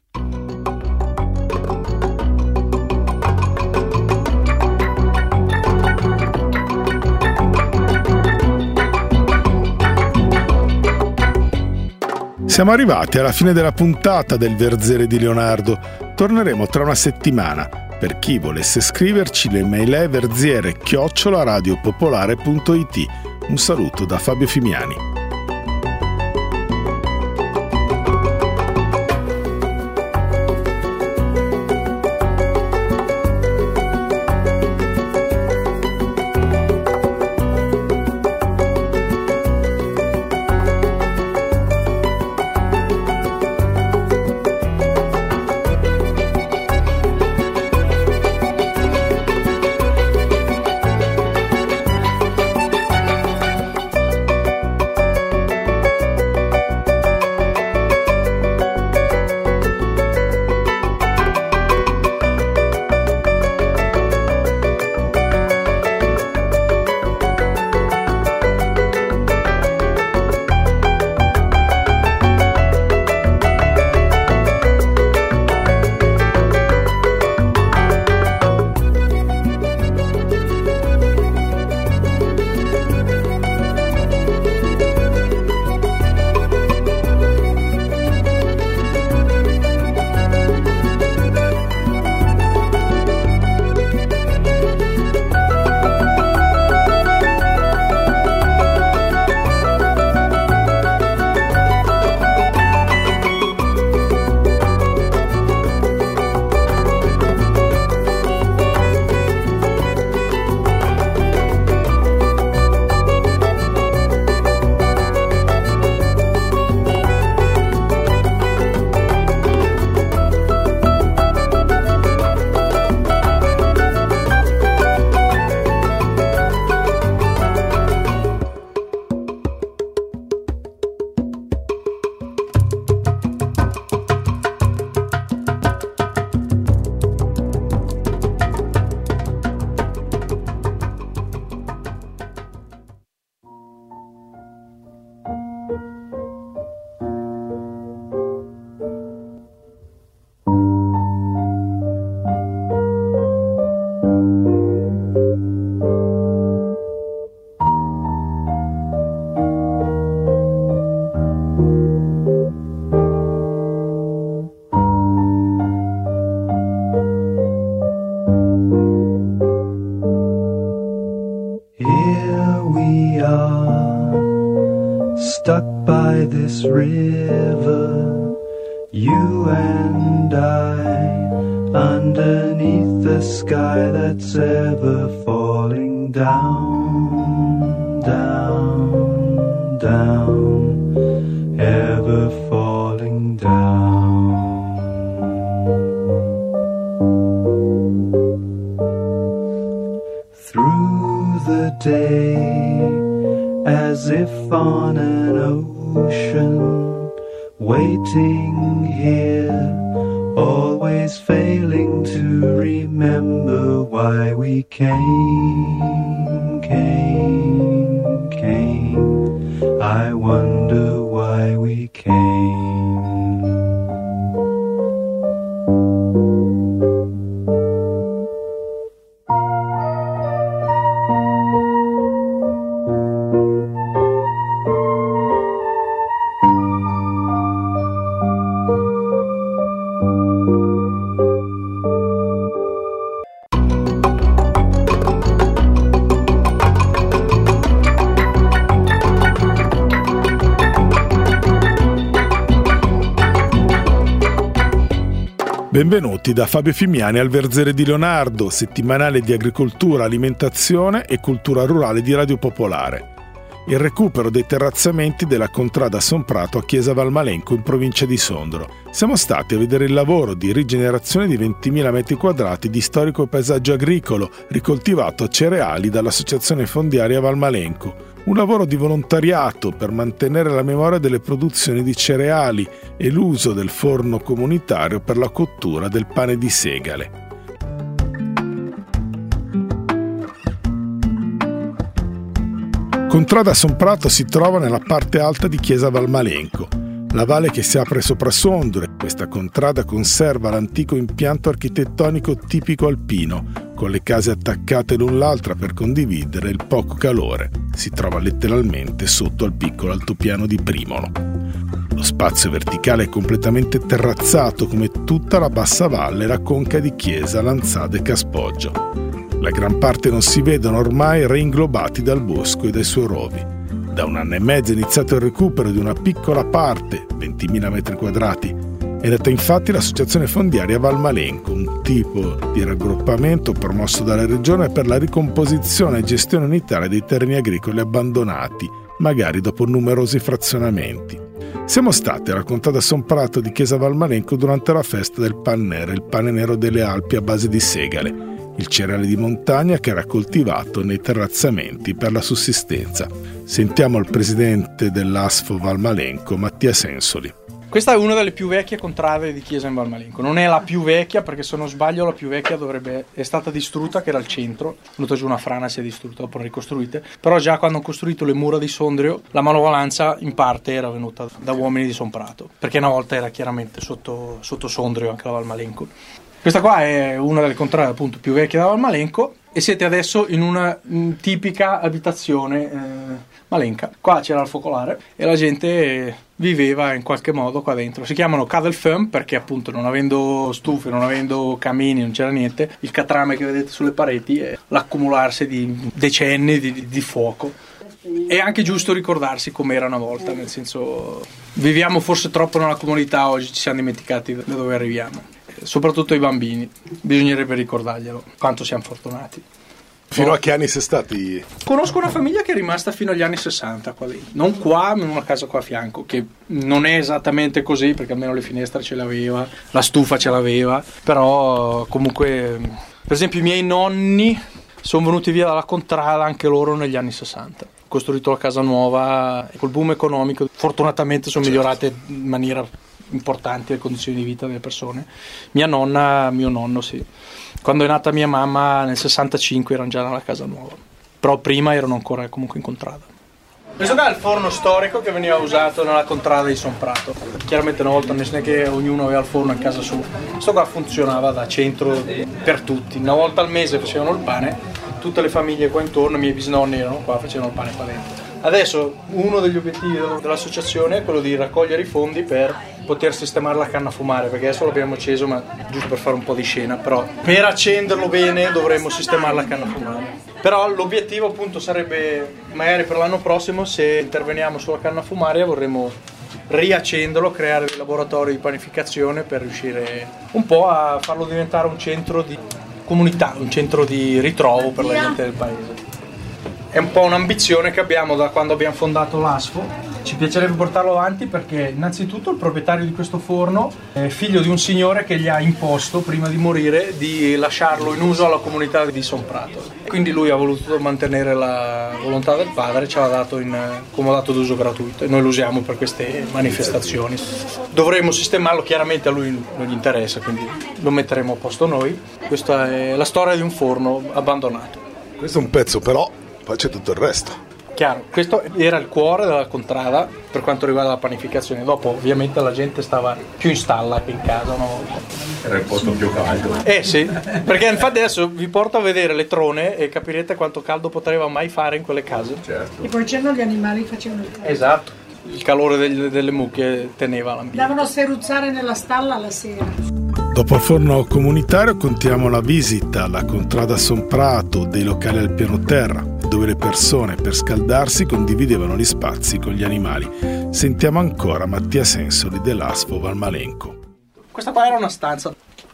A: Siamo arrivati alla fine della puntata del Verzere di Leonardo. Torneremo tra una settimana. Per chi volesse scriverci, l'email è verziere@radiopopolare.it. Un saluto da Fabio Fimiani.
C: Stuck by this river, you and I, underneath the sky that's ever falling down, down, down, ever falling down. Through the day, as if on an ocean, waiting here, always failing to remember why we came. I wonder why we came.
A: Benvenuti da Fabio Fimiani al Verzere di Leonardo, settimanale di agricoltura, alimentazione e cultura rurale di Radio Popolare. Il recupero dei terrazzamenti della contrada Sonprato a Chiesa Valmalenco in provincia di Sondrio. Siamo stati a vedere il lavoro di rigenerazione di 20.000 metri quadrati di storico paesaggio agricolo ricoltivato a cereali dall'Associazione Fondiaria Valmalenco. Un lavoro di volontariato per mantenere la memoria delle produzioni di cereali e l'uso del forno comunitario per la cottura del pane di segale. Contrada Sonprato si trova nella parte alta di Chiesa Valmalenco, la valle che si apre sopra Sondrio. Questa contrada conserva l'antico impianto architettonico tipico alpino, con le case attaccate l'un l'altra per condividere il poco calore. Si trova letteralmente sotto al piccolo altopiano di Primolo. Lo spazio verticale è completamente terrazzato come tutta la bassa valle e la conca di Chiesa, Lanzade e Caspoggio. La gran parte non si vedono ormai reinglobati dal bosco e dai suoi rovi. Da 1 anno e mezzo è iniziato il recupero di una piccola parte, 20.000 metri quadrati. È nata infatti l'Associazione Fondiaria Valmalenco, un tipo di raggruppamento promosso dalla Regione per la ricomposizione e gestione unitaria dei terreni agricoli abbandonati, magari dopo numerosi frazionamenti. Siamo stati alla contrada Sonprato di Chiesa Valmalenco durante la festa del Pan Nero, il pane nero delle Alpi a base di segale, il cereale di montagna che era coltivato nei terrazzamenti per la sussistenza. Sentiamo il presidente dell'ASFO Valmalenco, Mattia Sensoli.
D: Questa è una delle più vecchie contrade di Chiesa in Valmalenco. Non è la più vecchia perché, se non sbaglio, la più vecchia è stata distrutta, che era al centro. È venuta giù una frana, si è distrutta, dopo ricostruite. Però già quando hanno costruito le mura di Sondrio, la manovalanza in parte era venuta da uomini di Sonprato, perché una volta era chiaramente sotto Sondrio anche la Valmalenco. Questa qua è una delle contrade appunto più vecchie da Valmalenco e siete adesso in una tipica abitazione malenca. Qua c'era il focolare e la gente viveva in qualche modo qua dentro. Si chiamano Kadelföhn perché appunto, non avendo stufe, non avendo camini, non c'era niente, il catrame che vedete sulle pareti è l'accumularsi di decenni di fuoco. È anche giusto ricordarsi com'era una volta, nel senso, viviamo forse troppo nella comunità oggi, ci siamo dimenticati da dove arriviamo. Soprattutto i bambini, bisognerebbe ricordarglielo, quanto siamo fortunati.
A: Fino a che anni sei stati?
D: Conosco una famiglia che è rimasta fino agli anni 60 qua dentro. Non qua, ma in una casa qua a fianco, che non è esattamente così perché almeno le finestre ce l'aveva, la stufa ce l'aveva, però comunque, per esempio, i miei nonni sono venuti via dalla contrada anche loro negli anni 60. Costruito la casa nuova e col boom economico fortunatamente sono migliorate in maniera importante le condizioni di vita delle persone. Mia nonna, mio nonno, sì. Quando è nata mia mamma nel 65 erano già nella casa nuova, però prima erano ancora comunque in contrada. Questo qua è il forno storico che veniva usato nella contrada di Sonprato. Chiaramente una volta non è che ognuno aveva il forno in casa sua. Questo qua funzionava da centro per tutti. Una volta al mese facevano il pane, tutte le famiglie qua intorno, i miei bisnonni erano qua, facevano il pane qua dentro. Adesso uno degli obiettivi dell'associazione è quello di raccogliere i fondi per poter sistemare la canna a fumare, perché adesso l'abbiamo acceso, ma giusto per fare un po' di scena, però per accenderlo bene dovremmo sistemare la canna a fumare. Però l'obiettivo appunto sarebbe, magari per l'anno prossimo, se interveniamo sulla canna a fumare, vorremmo riaccenderlo, creare dei laboratori di panificazione per riuscire un po' a farlo diventare un centro di comunità, un centro di ritrovo per la gente del paese. È un po' un'ambizione che abbiamo da quando abbiamo fondato l'ASFO. Ci piacerebbe portarlo avanti perché innanzitutto il proprietario di questo forno è figlio di un signore che gli ha imposto prima di morire di lasciarlo in uso alla comunità di Sonprato. Quindi lui ha voluto mantenere la volontà del padre e ce l'ha dato in comodato d'uso gratuito e noi lo usiamo per queste manifestazioni. Dovremmo sistemarlo, chiaramente a lui non gli interessa, quindi lo metteremo a posto noi. Questa è la storia di un forno abbandonato.
A: Questo è un pezzo, però poi c'è tutto il resto.
D: Chiaro, questo era il cuore della contrada per quanto riguarda la panificazione. Dopo ovviamente la gente stava più in stalla che in casa, no?
E: Era il posto più caldo.
D: Sì, perché infatti adesso vi porto a vedere le trone e capirete quanto caldo poteva mai fare in quelle case.
E: Certo.
F: E poi c'erano gli animali che facevano il caldo.
D: Esatto, il calore delle mucche teneva l'ambiente.
F: Andavano a sferruzzare nella stalla la sera.
A: Dopo il forno comunitario continuiamo la visita alla contrada Sonprato, dei locali al piano terra, dove le persone per scaldarsi condividevano gli spazi con gli animali. Sentiamo ancora Mattia Sensoli dell'ASFO Valmalenco.
D: Questa qua era una stanza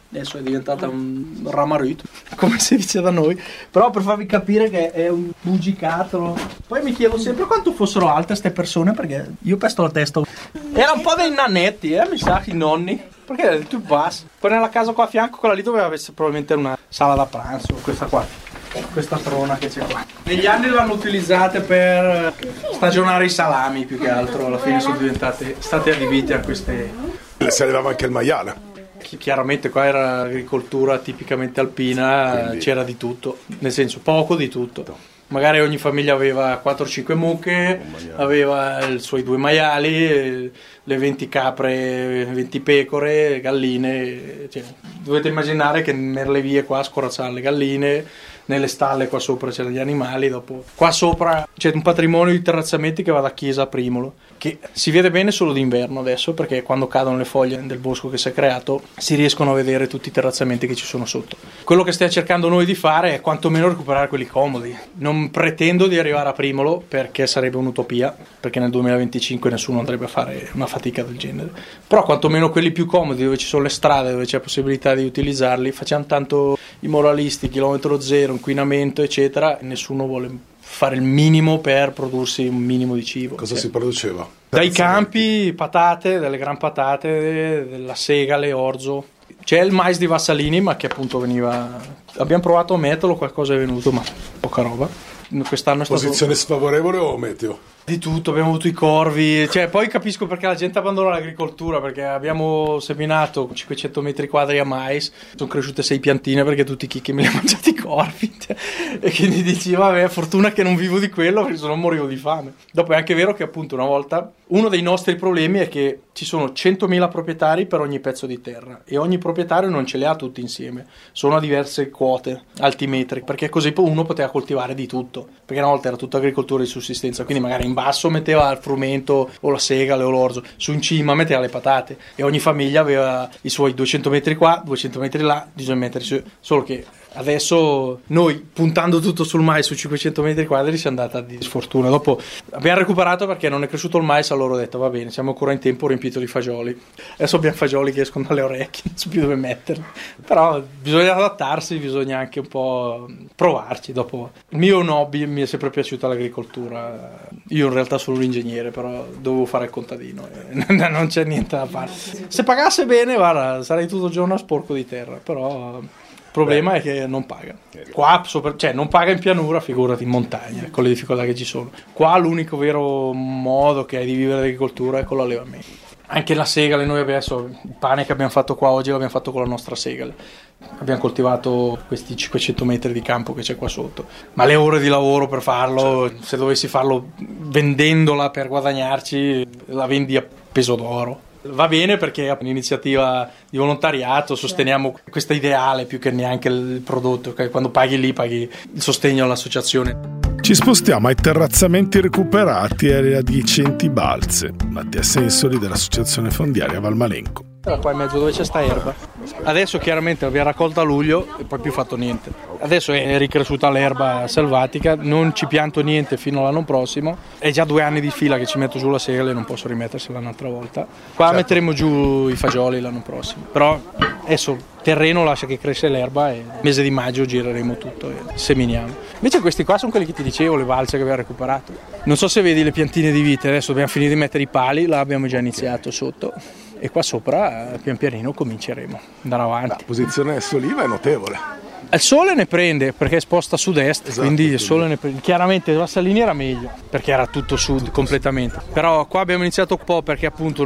D: adesso è diventata un ramarito, come si dice da noi, però per farvi capire che è un bugicattolo. Poi mi chiedo sempre quanto fossero alte queste persone, perché io pesto la testa. Era un po' dei nanetti, mi sa, i nonni, perché tu passi. Poi nella casa qua a fianco, quella lì doveva essere probabilmente una sala da pranzo, questa qua, questa trona che c'è qua. Negli anni l'hanno utilizzate per stagionare i salami, più che altro, alla fine sono state adibite a queste.
A: Si allevava anche il maiale.
D: Chiaramente qua era agricoltura tipicamente alpina, quindi c'era di tutto, nel senso poco di tutto. Magari ogni famiglia aveva 4-5 mucche, aveva i suoi 2 maiali, le 20 capre, 20 pecore, galline. Cioè, dovete immaginare che nelle vie qua scorazzare le galline, nelle stalle qua sopra c'erano gli animali, dopo qua sopra c'è un patrimonio di terrazzamenti che va da Chiesa a Primolo, che si vede bene solo d'inverno adesso, perché quando cadono le foglie del bosco che si è creato si riescono a vedere tutti i terrazzamenti che ci sono sotto. Quello che stiamo cercando noi di fare è quantomeno recuperare quelli comodi. Non pretendo di arrivare a Primolo, perché sarebbe un'utopia, perché nel 2025 nessuno andrebbe a fare una fatica del genere, però quantomeno quelli più comodi, dove ci sono le strade, dove c'è possibilità di utilizzarli. Facciamo tanto i moralisti, chilometro zero, inquinamento eccetera, e nessuno vuole fare il minimo per prodursi un minimo di cibo.
A: Cosa si produceva?
D: Dai campi, patate, delle gran patate, della segale, orzo. C'è il mais di Vassalini, ma che appunto veniva. Abbiamo provato a metterlo, qualcosa è venuto, ma poca roba. Quest'anno è stato.
A: Posizione sfavorevole o meteo?
D: Di tutto, abbiamo avuto i corvi, cioè poi capisco perché la gente abbandona l'agricoltura, perché abbiamo seminato 500 metri quadri a mais, sono cresciute 6 piantine perché tutti i chicchi me li hanno mangiati i corvi, cioè, e quindi dici vabbè, fortuna che non vivo di quello, perché sennò morivo di fame. Dopo è anche vero che appunto una volta uno dei nostri problemi è che ci sono 100.000 proprietari per ogni pezzo di terra e ogni proprietario non ce li ha tutti insieme, sono a diverse quote, altimetri, perché così uno poteva coltivare di tutto, perché una volta era tutta agricoltura di sussistenza, quindi magari in basso metteva il frumento o la segale o l'orzo, su in cima metteva le patate e ogni famiglia aveva i suoi 200 metri qua, 200 metri là, 200 metri su, solo che adesso noi puntando tutto sul mais su 500 metri quadri si è andata di sfortuna. Dopo abbiamo recuperato perché non è cresciuto il mais, allora ho detto va bene, siamo ancora in tempo, ho riempito di fagioli, adesso abbiamo fagioli che escono dalle orecchie, non so più dove metterli, però bisogna adattarsi, bisogna anche un po' provarci. Dopo il mio hobby, mi è sempre piaciuta l'agricoltura, io in realtà sono un ingegnere, però dovevo fare il contadino e non c'è niente da fare. Se pagasse bene, guarda, sarei tutto il giorno a sporco di terra, però il problema è che non paga. Qua, cioè non paga in pianura, figurati in montagna, con le difficoltà che ci sono. Qua l'unico vero modo che hai di vivere l'agricoltura è con l'allevamento. Anche la segale, noi adesso il pane che abbiamo fatto qua oggi l'abbiamo fatto con la nostra segale. Abbiamo coltivato questi 500 metri di campo che c'è qua sotto, ma le ore di lavoro per farlo, se dovessi farlo vendendola per guadagnarci, la vendi a peso d'oro. Va bene perché è un'iniziativa di volontariato, sosteniamo questo ideale più che neanche il prodotto, okay? Quando paghi lì paghi il sostegno all'associazione.
A: Ci spostiamo ai terrazzamenti recuperati e alle adiacenti balze. Mattia Sensoli dell'Associazione Fondiaria Valmalenco.
D: Era qua in mezzo dove c'è sta erba. Adesso chiaramente l'abbiamo raccolta a luglio e poi più fatto niente. Adesso è ricresciuta l'erba selvatica, non ci pianto niente fino all'anno prossimo. È già 2 anni di fila che ci metto giù la segale e non posso rimettersela un'altra volta. Qua metteremo giù i fagioli l'anno prossimo. Però adesso il terreno lascia che cresce l'erba e nel mese di maggio gireremo tutto e seminiamo. Invece questi qua sono quelli che ti dicevo, le balze che abbiamo recuperato. Non so se vedi le piantine di vite, adesso dobbiamo finire di mettere i pali, là abbiamo già iniziato sotto. E qua sopra pian pianino cominceremo ad andare avanti.
A: La posizione soliva è notevole.
D: Il sole ne prende perché è esposta a sud-est,
A: esatto,
D: quindi il sole ne prende. Chiaramente Vassalini era meglio perché era tutto sud completamente. Però qua abbiamo iniziato un po' perché appunto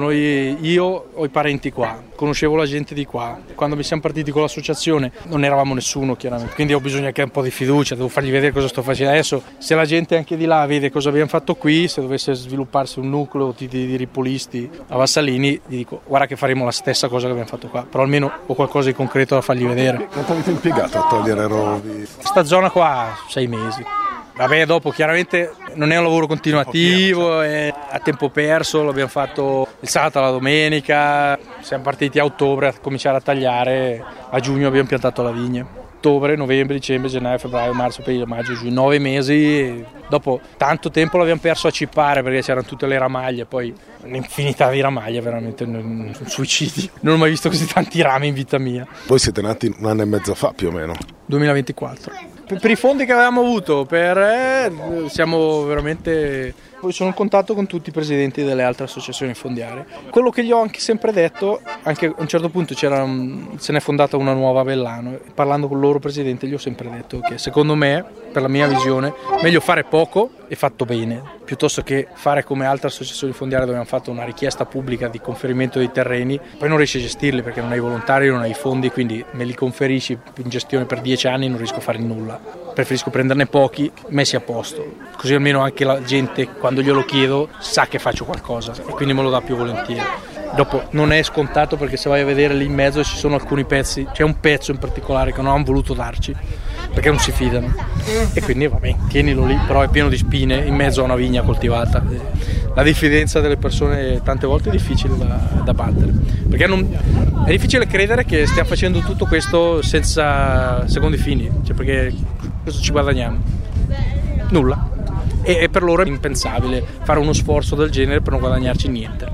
D: io ho i parenti qua, conoscevo la gente di qua. Quando mi siamo partiti con l'associazione non eravamo nessuno chiaramente, quindi ho bisogno anche un po' di fiducia, devo fargli vedere cosa sto facendo. Adesso se la gente anche di là vede cosa abbiamo fatto qui, se dovesse svilupparsi un nucleo di ripolisti a Vassalini, gli dico guarda che faremo la stessa cosa che abbiamo fatto qua, però almeno ho qualcosa di concreto da fargli vedere.
A: Quanto avete impiegato a togliere rovi?
D: Questa zona qua 6 mesi. Vabbè, dopo chiaramente non è un lavoro continuativo, è a tempo perso, l'abbiamo fatto il sabato alla domenica, siamo partiti a ottobre a cominciare a tagliare, a giugno abbiamo piantato la vigna. ottobre, novembre, dicembre, gennaio, febbraio, marzo, aprile, maggio, giugno, 9 mesi. Dopo tanto tempo l'abbiamo perso a cippare perché c'erano tutte le ramaglie, poi un'infinità di ramaglie, veramente un suicidio. Non ho mai visto così tanti rami in vita mia.
A: Voi siete nati 1 anno e mezzo fa più o meno?
D: 2024. Per i fondi che avevamo avuto, siamo veramente... Poi sono in contatto con tutti i presidenti delle altre associazioni fondiarie. Quello che gli ho anche sempre detto, anche a un certo punto se ne è fondata una nuova a Vellano, parlando con il loro presidente gli ho sempre detto che secondo me, per la mia visione, meglio fare poco e fatto bene, piuttosto che fare come altre associazioni fondiarie dove hanno fatto una richiesta pubblica di conferimento dei terreni, poi non riesci a gestirli perché non hai volontari, non hai fondi, quindi me li conferisci in gestione per 10 anni e non riesco a fare nulla. Preferisco prenderne pochi, messi a posto, così almeno anche la gente quando glielo chiedo sa che faccio qualcosa e quindi me lo dà più volentieri. Dopo non è scontato perché se vai a vedere lì in mezzo ci sono alcuni pezzi, c'è un pezzo in particolare che non hanno voluto darci perché non si fidano e quindi vabbè, tienilo lì, però è pieno di spine in mezzo a una vigna coltivata. La diffidenza delle persone tante volte è difficile da battere perché è difficile credere che stiamo facendo tutto questo senza secondi fini, cioè perché cosa ci guadagniamo? Nulla. E per loro è impensabile fare uno sforzo del genere per non guadagnarci niente.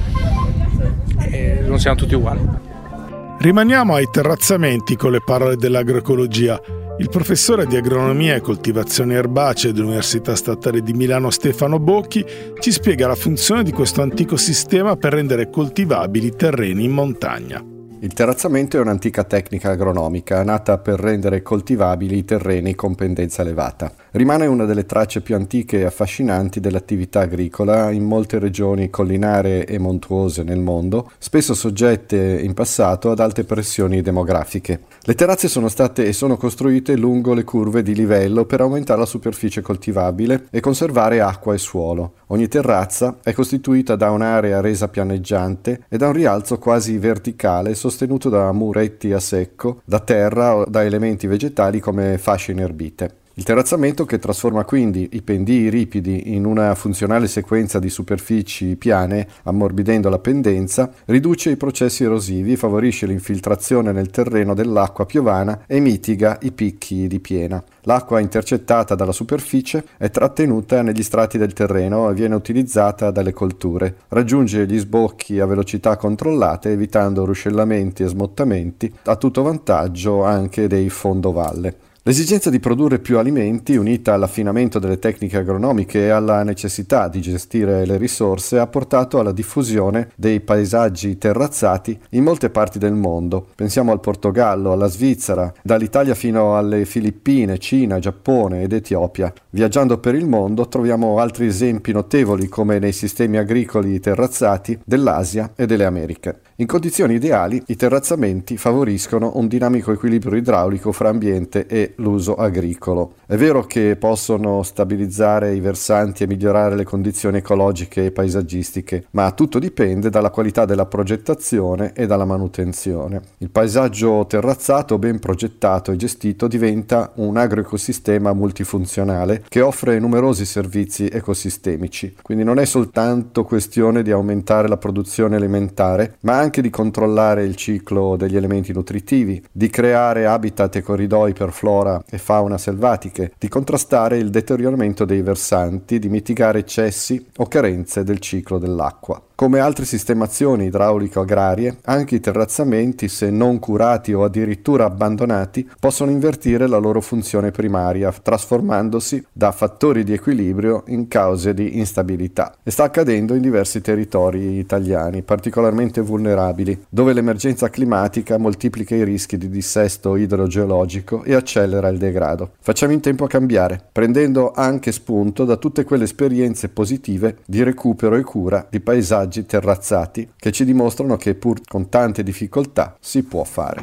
D: E non siamo tutti uguali.
A: Rimaniamo ai terrazzamenti con le parole dell'agroecologia. Il professore di agronomia e coltivazioni erbacee dell'Università Statale di Milano Stefano Bocchi ci spiega la funzione di questo antico sistema per rendere coltivabili i terreni in montagna.
G: Il terrazzamento è un'antica tecnica agronomica nata per rendere coltivabili i terreni con pendenza elevata. Rimane una delle tracce più antiche e affascinanti dell'attività agricola in molte regioni collinari e montuose nel mondo, spesso soggette in passato ad alte pressioni demografiche. Le terrazze sono state e sono costruite lungo le curve di livello per aumentare la superficie coltivabile e conservare acqua e suolo. Ogni terrazza è costituita da un'area resa pianeggiante e da un rialzo quasi verticale sostenuto da muretti a secco, da terra o da elementi vegetali come fasce inerbite. Il terrazzamento, che trasforma quindi i pendii ripidi in una funzionale sequenza di superfici piane, ammorbidendo la pendenza, riduce i processi erosivi, favorisce l'infiltrazione nel terreno dell'acqua piovana e mitiga i picchi di piena. L'acqua intercettata dalla superficie è trattenuta negli strati del terreno e viene utilizzata dalle colture. Raggiunge gli sbocchi a velocità controllate, evitando ruscellamenti e smottamenti, a tutto vantaggio anche dei fondovalle. L'esigenza di produrre più alimenti, unita all'affinamento delle tecniche agronomiche e alla necessità di gestire le risorse, ha portato alla diffusione dei paesaggi terrazzati in molte parti del mondo. Pensiamo al Portogallo, alla Svizzera, dall'Italia fino alle Filippine, Cina, Giappone ed Etiopia. Viaggiando per il mondo troviamo altri esempi notevoli come nei sistemi agricoli terrazzati dell'Asia e delle Americhe. In condizioni ideali, i terrazzamenti favoriscono un dinamico equilibrio idraulico fra ambiente e l'uso agricolo. È vero che possono stabilizzare i versanti e migliorare le condizioni ecologiche e paesaggistiche, ma tutto dipende dalla qualità della progettazione e dalla manutenzione. Il paesaggio terrazzato ben progettato e gestito diventa un agroecosistema multifunzionale che offre numerosi servizi ecosistemici. Quindi non è soltanto questione di aumentare la produzione alimentare, ma anche di controllare il ciclo degli elementi nutritivi, di creare habitat e corridoi per flora e fauna selvatiche, di contrastare il deterioramento dei versanti, di mitigare eccessi o carenze del ciclo dell'acqua. Come altre sistemazioni idraulico-agrarie, anche i terrazzamenti, se non curati o addirittura abbandonati, possono invertire la loro funzione primaria, trasformandosi da fattori di equilibrio in cause di instabilità. E sta accadendo in diversi territori italiani, particolarmente vulnerabili, dove l'emergenza climatica moltiplica i rischi di dissesto idrogeologico e accelera il degrado. Facciamo in tempo a cambiare, prendendo anche spunto da tutte quelle esperienze positive di recupero e cura di paesaggi terrazzati che ci dimostrano che pur con tante difficoltà si può fare.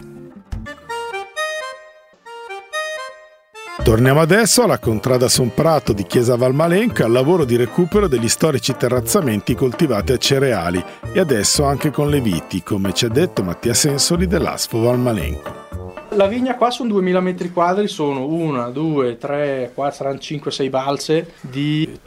A: Torniamo adesso alla contrada Son Prato di Chiesa Valmalenco e al lavoro di recupero degli storici terrazzamenti coltivati a cereali e adesso anche con le viti, come ci ha detto Mattia Sensoli dell'Asfo Valmalenco.
D: La vigna qua sono 2000 metri quadri, sono 1, 2, 3, 4, saranno 5, 6 balze di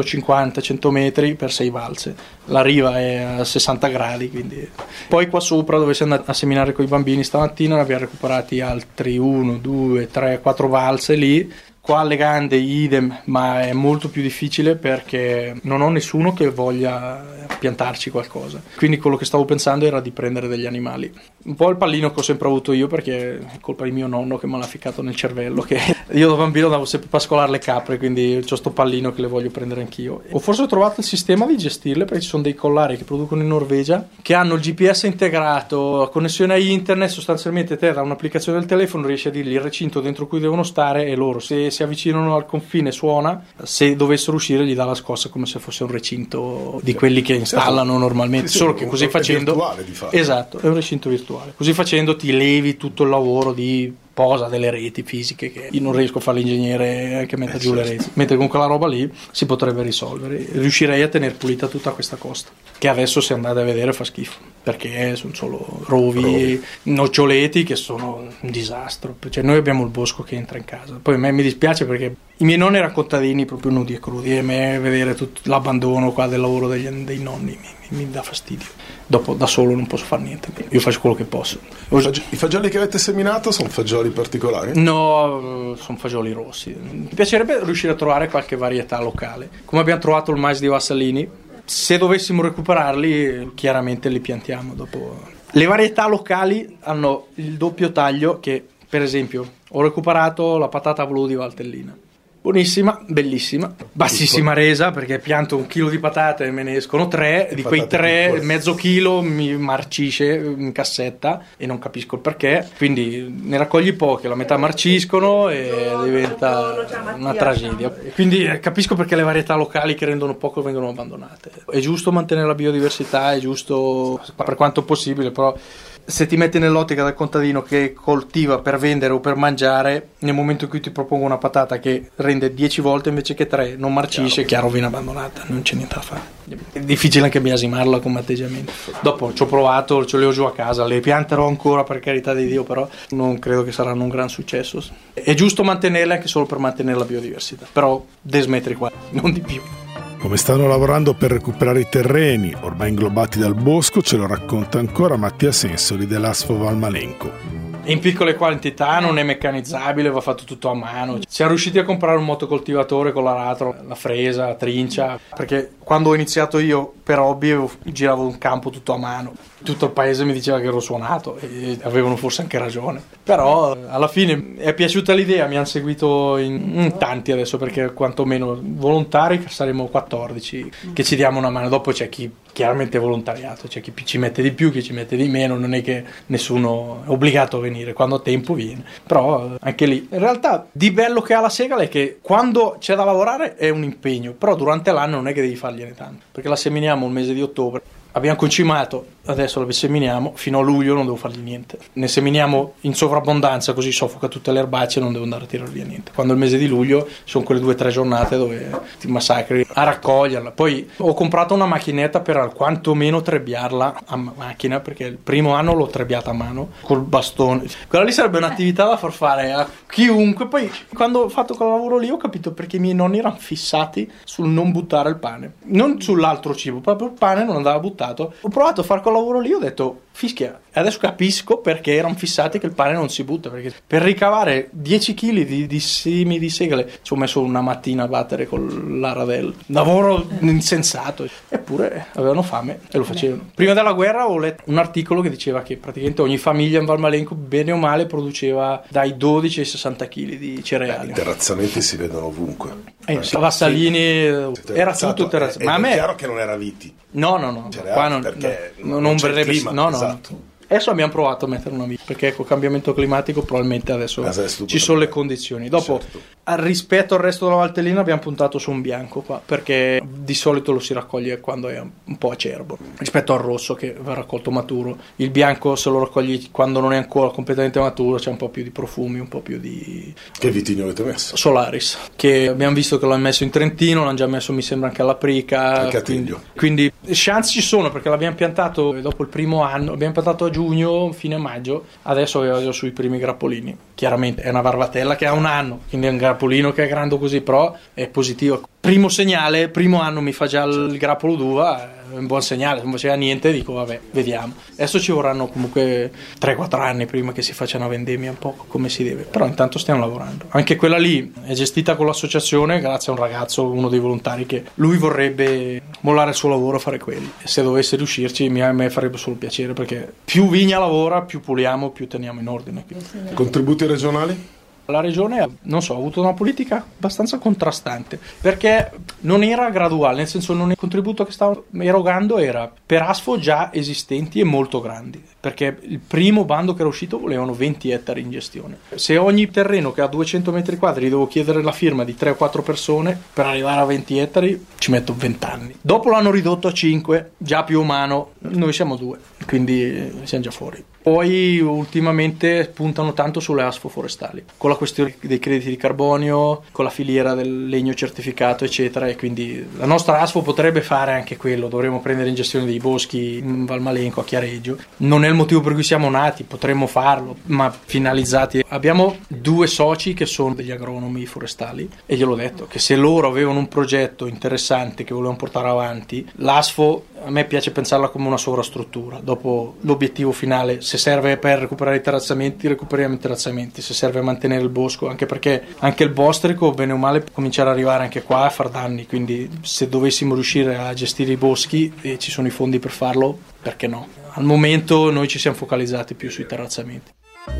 D: 150-100 metri per 6 balze. La riva è a 60 gradi, quindi. Poi qua sopra, dove siamo andati a seminare con i bambini stamattina, ne abbiamo recuperati altri 1, 2, 3, 4 balze lì. Qua alle Gande idem, ma è molto più difficile perché non ho nessuno che voglia piantarci qualcosa. Quindi quello che stavo pensando era di prendere degli animali. Un po' il pallino che ho sempre avuto io, perché è colpa di mio nonno che me l'ha ficcato nel cervello, che io da bambino andavo sempre a pascolare le capre, quindi c'ho sto pallino che le voglio prendere anch'io. O forse ho trovato il sistema di gestirle, perché ci sono dei collari che producono in Norvegia, che hanno il GPS integrato, la connessione a internet, sostanzialmente te da un'applicazione del telefono riesci a dirgli il recinto dentro cui devono stare e loro se si avvicinano al confine suona, se dovessero uscire gli dà la scossa come se fosse un recinto di quelli che installano normalmente, solo che così facendo
A: virtuale, di fatto.
D: Esatto, è un recinto virtuale, così facendo ti levi tutto il lavoro di posa delle reti fisiche, che io non riesco a fare l'ingegnere che metta giù le reti, mentre con quella roba lì si potrebbe risolvere. Riuscirei a tenere pulita tutta questa costa, che adesso se andate a vedere fa schifo, perché sono solo rovi. Noccioleti che sono un disastro, cioè noi abbiamo il bosco che entra in casa. Poi a me mi dispiace perché i miei nonni erano contadini proprio nudi e crudi, e a me vedere tutto l'abbandono qua del lavoro dei nonni mi dà fastidio. Dopo da solo non posso fare niente, io faccio quello che posso.
A: I fagioli che avete seminato sono fagioli particolari?
D: No, sono fagioli rossi. Mi piacerebbe riuscire a trovare qualche varietà locale, come abbiamo trovato il mais di Vassalini. Se dovessimo recuperarli, chiaramente li piantiamo dopo. Le varietà locali hanno il doppio taglio, che per esempio ho recuperato la patata blu di Valtellina. Buonissima, bellissima, bassissima resa, perché pianto 1 chilo di patate e me ne escono 3, di quei 3 piccole. Mezzo chilo mi marcisce in cassetta e non capisco il perché, quindi ne raccogli poche, la metà marciscono e diventa una tragedia. E quindi capisco perché le varietà locali che rendono poco vengono abbandonate. È giusto mantenere la biodiversità, è giusto per quanto possibile, però se ti metti nell'ottica del contadino che coltiva per vendere o per mangiare, nel momento in cui ti propongo una patata che rende 10 volte invece che 3, non marcisce, chiaro viene abbandonata, non c'è niente da fare. È difficile anche biasimarla come atteggiamento. Dopo ci ho provato, ce le ho giù a casa, le pianterò ancora per carità di Dio, però non credo che saranno un gran successo. È giusto mantenerle anche solo per mantenere la biodiversità, però 10 metri qua, non di più.
A: Come stanno lavorando per recuperare i terreni ormai inglobati dal bosco ce lo racconta ancora Mattia Sensoli dell'Asfo Valmalenco.
D: In piccole quantità, non è meccanizzabile, va fatto tutto a mano. Siamo riusciti a comprare un motocoltivatore con l'aratro, la fresa, la trincia, perché quando ho iniziato io per hobby giravo un campo tutto a mano. Tutto il paese mi diceva che ero suonato e avevano forse anche ragione. Però alla fine è piaciuta l'idea, mi hanno seguito in tanti adesso, perché quantomeno volontari saremo 14 che ci diamo una mano. Dopo c'è chi chiaramente è volontariato, c'è chi ci mette di più, chi ci mette di meno, non è che nessuno è obbligato a venire, quando ha tempo viene. Però anche lì, in realtà di bello che ha la segala è che quando c'è da lavorare è un impegno, però durante l'anno non è che devi fargliene tanto, perché la seminiamo il mese di ottobre. Abbiamo concimato, adesso la seminiamo, fino a luglio non devo fargli niente. Ne seminiamo in sovrabbondanza, così soffoca tutte le erbacce e non devo andare a tirare via niente. Quando il mese di luglio sono quelle 2 o 3 giornate dove ti massacri a raccoglierla. Poi ho comprato una macchinetta per quantomeno trebbiarla a macchina, perché il primo anno l'ho trebbiata a mano col bastone. Quella lì sarebbe un'attività da far fare a chiunque. Poi quando ho fatto quel lavoro lì ho capito perché i miei nonni erano fissati sul non buttare il pane, non sull'altro cibo, proprio il pane non andava buttato. Ho provato a fare quel lavoro lì, ho detto fischia, e adesso capisco perché erano fissati che il pane non si butta, perché per ricavare 10 kg di semi di segale ci ho messo una mattina a battere con l'Aradel, lavoro insensato, eppure avevano fame e lo facevano. Prima della guerra ho letto un articolo che diceva che praticamente ogni famiglia in Valmalenco bene o male produceva dai 12 ai 60 kg di cereali.
A: I terrazzamenti si vedono ovunque.
D: Sì, Vassalini era tutto terrazzato, ma a me
A: è chiaro che non era viti.
D: No, qua non, perché non verrebbe clima, no. Adesso abbiamo provato a mettere una vita, perché col cambiamento climatico probabilmente adesso ci sono le condizioni. Dopo, rispetto al resto della Valtellina abbiamo puntato su un bianco qua, perché di solito lo si raccoglie quando è un po' acerbo rispetto al rosso che va raccolto maturo. Il bianco se lo raccogli quando non è ancora completamente maturo, c'è un po' più di profumi, un po' più di...
A: Che vitigno avete messo?
D: Solaris, che abbiamo visto che l'hanno messo in Trentino, l'hanno già messo mi sembra anche all'Aprica,
A: anche a Tiglio.
D: Quindi chance ci sono, perché l'abbiamo piantato dopo il primo anno, l'abbiamo piantato a giugno, fine maggio, adesso aveva già sui primi grappolini. Chiaramente è una varvatella che ha un anno, quindi è un grappolino che è grande così, però è positivo. Primo segnale, primo anno mi fa già il grappolo d'uva, è un buon segnale. Se non faceva niente dico vabbè, vediamo. Adesso ci vorranno comunque 3-4 anni prima che si faccia una vendemmia un po' come si deve, però intanto stiamo lavorando. Anche quella lì è gestita con l'associazione grazie a un ragazzo, uno dei volontari, che lui vorrebbe mollare il suo lavoro a fare quelli, e se dovesse riuscirci a me farebbe solo piacere, perché più vigna lavora, più puliamo, più teniamo in ordine.
A: Contributi regionali?
D: La regione, non so, ha avuto una politica abbastanza contrastante, perché non era graduale, nel senso non il contributo che stava erogando era per ASFO già esistenti e molto grandi, perché il primo bando che era uscito volevano 20 ettari in gestione. Se ogni terreno che ha 200 metri quadri devo chiedere la firma di 3 o 4 persone per arrivare a 20 ettari, ci metto 20 anni. Dopo l'hanno ridotto a 5, già più umano, noi siamo 2, quindi siamo già fuori. Poi ultimamente puntano tanto sulle ASFO forestali, con la questione dei crediti di carbonio, con la filiera del legno certificato eccetera, e quindi la nostra ASFO potrebbe fare anche quello, dovremmo prendere in gestione dei boschi in Valmalenco, a Chiareggio. Non è il motivo per cui siamo nati, potremmo farlo, ma finalizzati. Abbiamo 2 soci che sono degli agronomi forestali e gliel'ho detto che se loro avevano un progetto interessante che volevano portare avanti, l'ASFO a me piace pensarla come una sovrastruttura. Dopo l'obiettivo finale, se serve per recuperare i terrazzamenti, recuperiamo i terrazzamenti, se serve a mantenere il bosco, anche perché anche il bostrico, bene o male, può cominciare ad arrivare anche qua a far danni, quindi se dovessimo riuscire a gestire i boschi e ci sono i fondi per farlo, perché no? Al momento noi ci siamo focalizzati più sui terrazzamenti.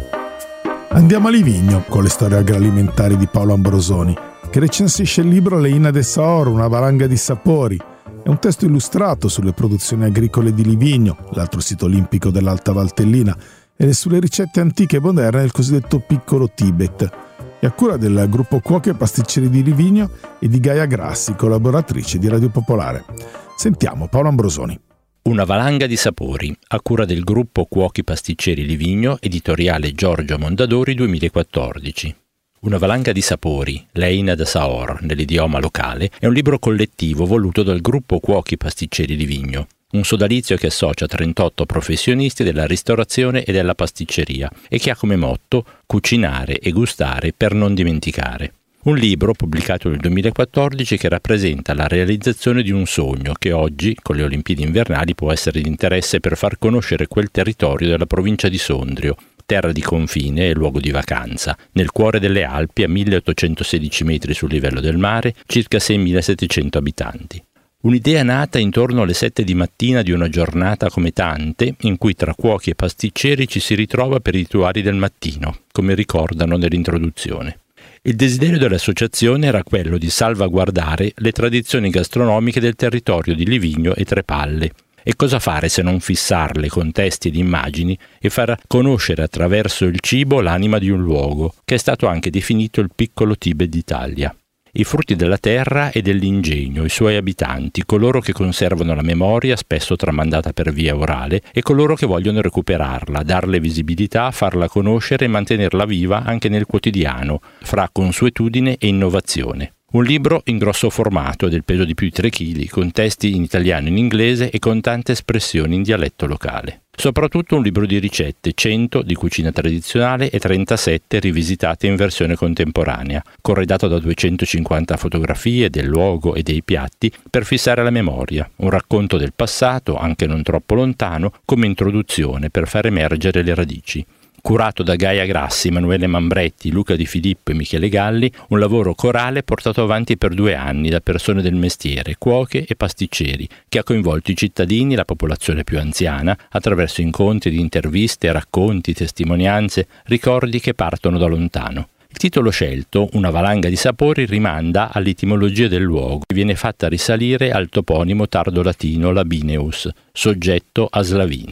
A: Andiamo a Livigno con le storie agroalimentari di Paolo Ambrosoni, che recensisce il libro Leina de Saor, una valanga di sapori. È un testo illustrato sulle produzioni agricole di Livigno, l'altro sito olimpico dell'Alta Valtellina, e sulle ricette antiche e moderne del cosiddetto piccolo Tibet. È a cura del gruppo Cuochi e Pasticceri di Livigno e di Gaia Grassi, collaboratrice di Radio Popolare. Sentiamo Paolo Ambrosoni.
H: Una valanga di sapori, a cura del gruppo Cuochi Pasticceri Livigno, editoriale Giorgio Mondadori 2014. Una valanga di sapori, Leina de Saor, nell'idioma locale, è un libro collettivo voluto dal gruppo Cuochi Pasticceri Livigno, un sodalizio che associa 38 professionisti della ristorazione e della pasticceria e che ha come motto cucinare e gustare per non dimenticare. Un libro pubblicato nel 2014 che rappresenta la realizzazione di un sogno che oggi, con le Olimpiadi invernali, può essere di interesse per far conoscere quel territorio della provincia di Sondrio, terra di confine e luogo di vacanza, nel cuore delle Alpi a 1816 metri sul livello del mare, circa 6.700 abitanti. Un'idea nata intorno alle 7 di mattina di una giornata come tante, in cui tra cuochi e pasticceri ci si ritrova per i rituali del mattino, come ricordano nell'introduzione. Il desiderio dell'associazione era quello di salvaguardare le tradizioni gastronomiche del territorio di Livigno e Trepalle. E cosa fare se non fissarle con testi ed immagini e far conoscere attraverso il cibo l'anima di un luogo, che è stato anche definito il piccolo Tibet d'Italia. I frutti della terra e dell'ingegno, i suoi abitanti, coloro che conservano la memoria, spesso tramandata per via orale, e coloro che vogliono recuperarla, darle visibilità, farla conoscere e mantenerla viva anche nel quotidiano, fra consuetudine e innovazione. Un libro in grosso formato, del peso di più di 3 kg, con testi in italiano e in inglese e con tante espressioni in dialetto locale. Soprattutto un libro di ricette, 100 di cucina tradizionale e 37 rivisitate in versione contemporanea, corredato da 250 fotografie del luogo e dei piatti per fissare la memoria, un racconto del passato, anche non troppo lontano, come introduzione per far emergere le radici. Curato da Gaia Grassi, Emanuele Mambretti, Luca Di Filippo e Michele Galli, un lavoro corale portato avanti per 2 anni da persone del mestiere, cuoche e pasticceri, che ha coinvolto i cittadini, la popolazione più anziana, attraverso incontri di interviste, racconti, testimonianze, ricordi che partono da lontano. Il titolo scelto, Una valanga di sapori, rimanda all'etimologia del luogo e viene fatta risalire al toponimo tardo-latino Labineus, soggetto a slavine.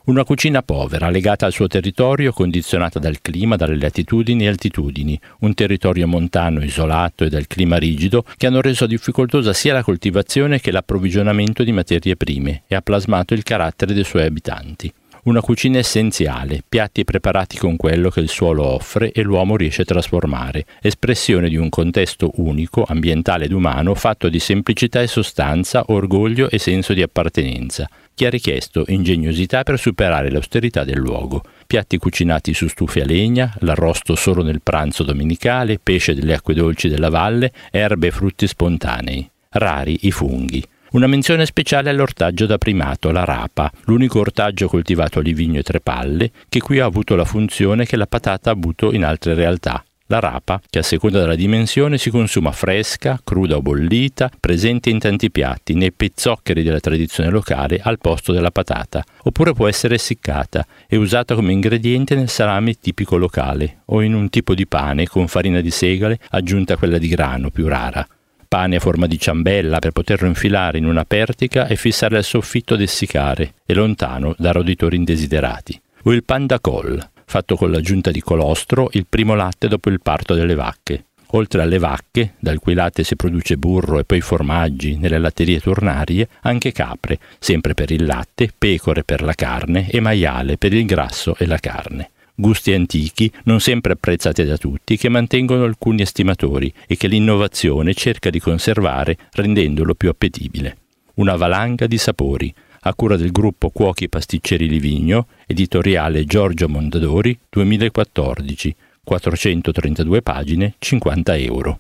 H: Una cucina povera, legata al suo territorio, condizionata dal clima, dalle latitudini e altitudini, un territorio montano isolato e dal clima rigido che hanno reso difficoltosa sia la coltivazione che l'approvvigionamento di materie prime e ha plasmato il carattere dei suoi abitanti. Una cucina essenziale, piatti preparati con quello che il suolo offre e l'uomo riesce a trasformare, espressione di un contesto unico, ambientale ed umano, fatto di semplicità e sostanza, orgoglio e senso di appartenenza, che ha richiesto ingegnosità per superare l'austerità del luogo. Piatti cucinati su stufe a legna, l'arrosto solo nel pranzo domenicale, pesce delle acque dolci della valle, erbe e frutti spontanei. Rari i funghi. Una menzione speciale all'ortaggio da primato, la rapa, l'unico ortaggio coltivato a Livigno e Trepalle, che qui ha avuto la funzione che la patata ha avuto in altre realtà. La rapa, che a seconda della dimensione si consuma fresca, cruda o bollita, presente in tanti piatti, nei pezzoccheri della tradizione locale al posto della patata, oppure può essere essiccata e usata come ingrediente nel salame tipico locale o in un tipo di pane con farina di segale aggiunta a quella di grano, più rara. Pane a forma di ciambella per poterlo infilare in una pertica e fissare al soffitto ad essiccare e lontano da roditori indesiderati. O il pan da col, fatto con l'aggiunta di colostro, il primo latte dopo il parto delle vacche. Oltre alle vacche, dal cui latte si produce burro e poi formaggi nelle latterie tornarie, anche capre, sempre per il latte, pecore per la carne e maiale per il grasso e la carne. Gusti antichi, non sempre apprezzati da tutti, che mantengono alcuni estimatori e che l'innovazione cerca di conservare rendendolo più appetibile. Una valanga di sapori, a cura del gruppo Cuochi Pasticceri Livigno, editoriale Giorgio Mondadori, 2014, 432 pagine, 50 euro.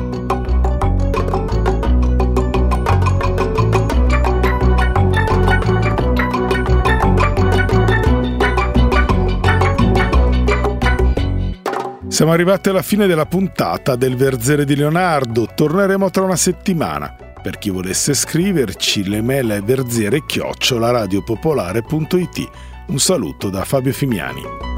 A: Siamo arrivati alla fine della puntata del Verzere di Leonardo, torneremo tra una settimana. Per chi volesse scriverci, l'email è verzere@radiopopolare.it. Un saluto da Fabio Fimiani.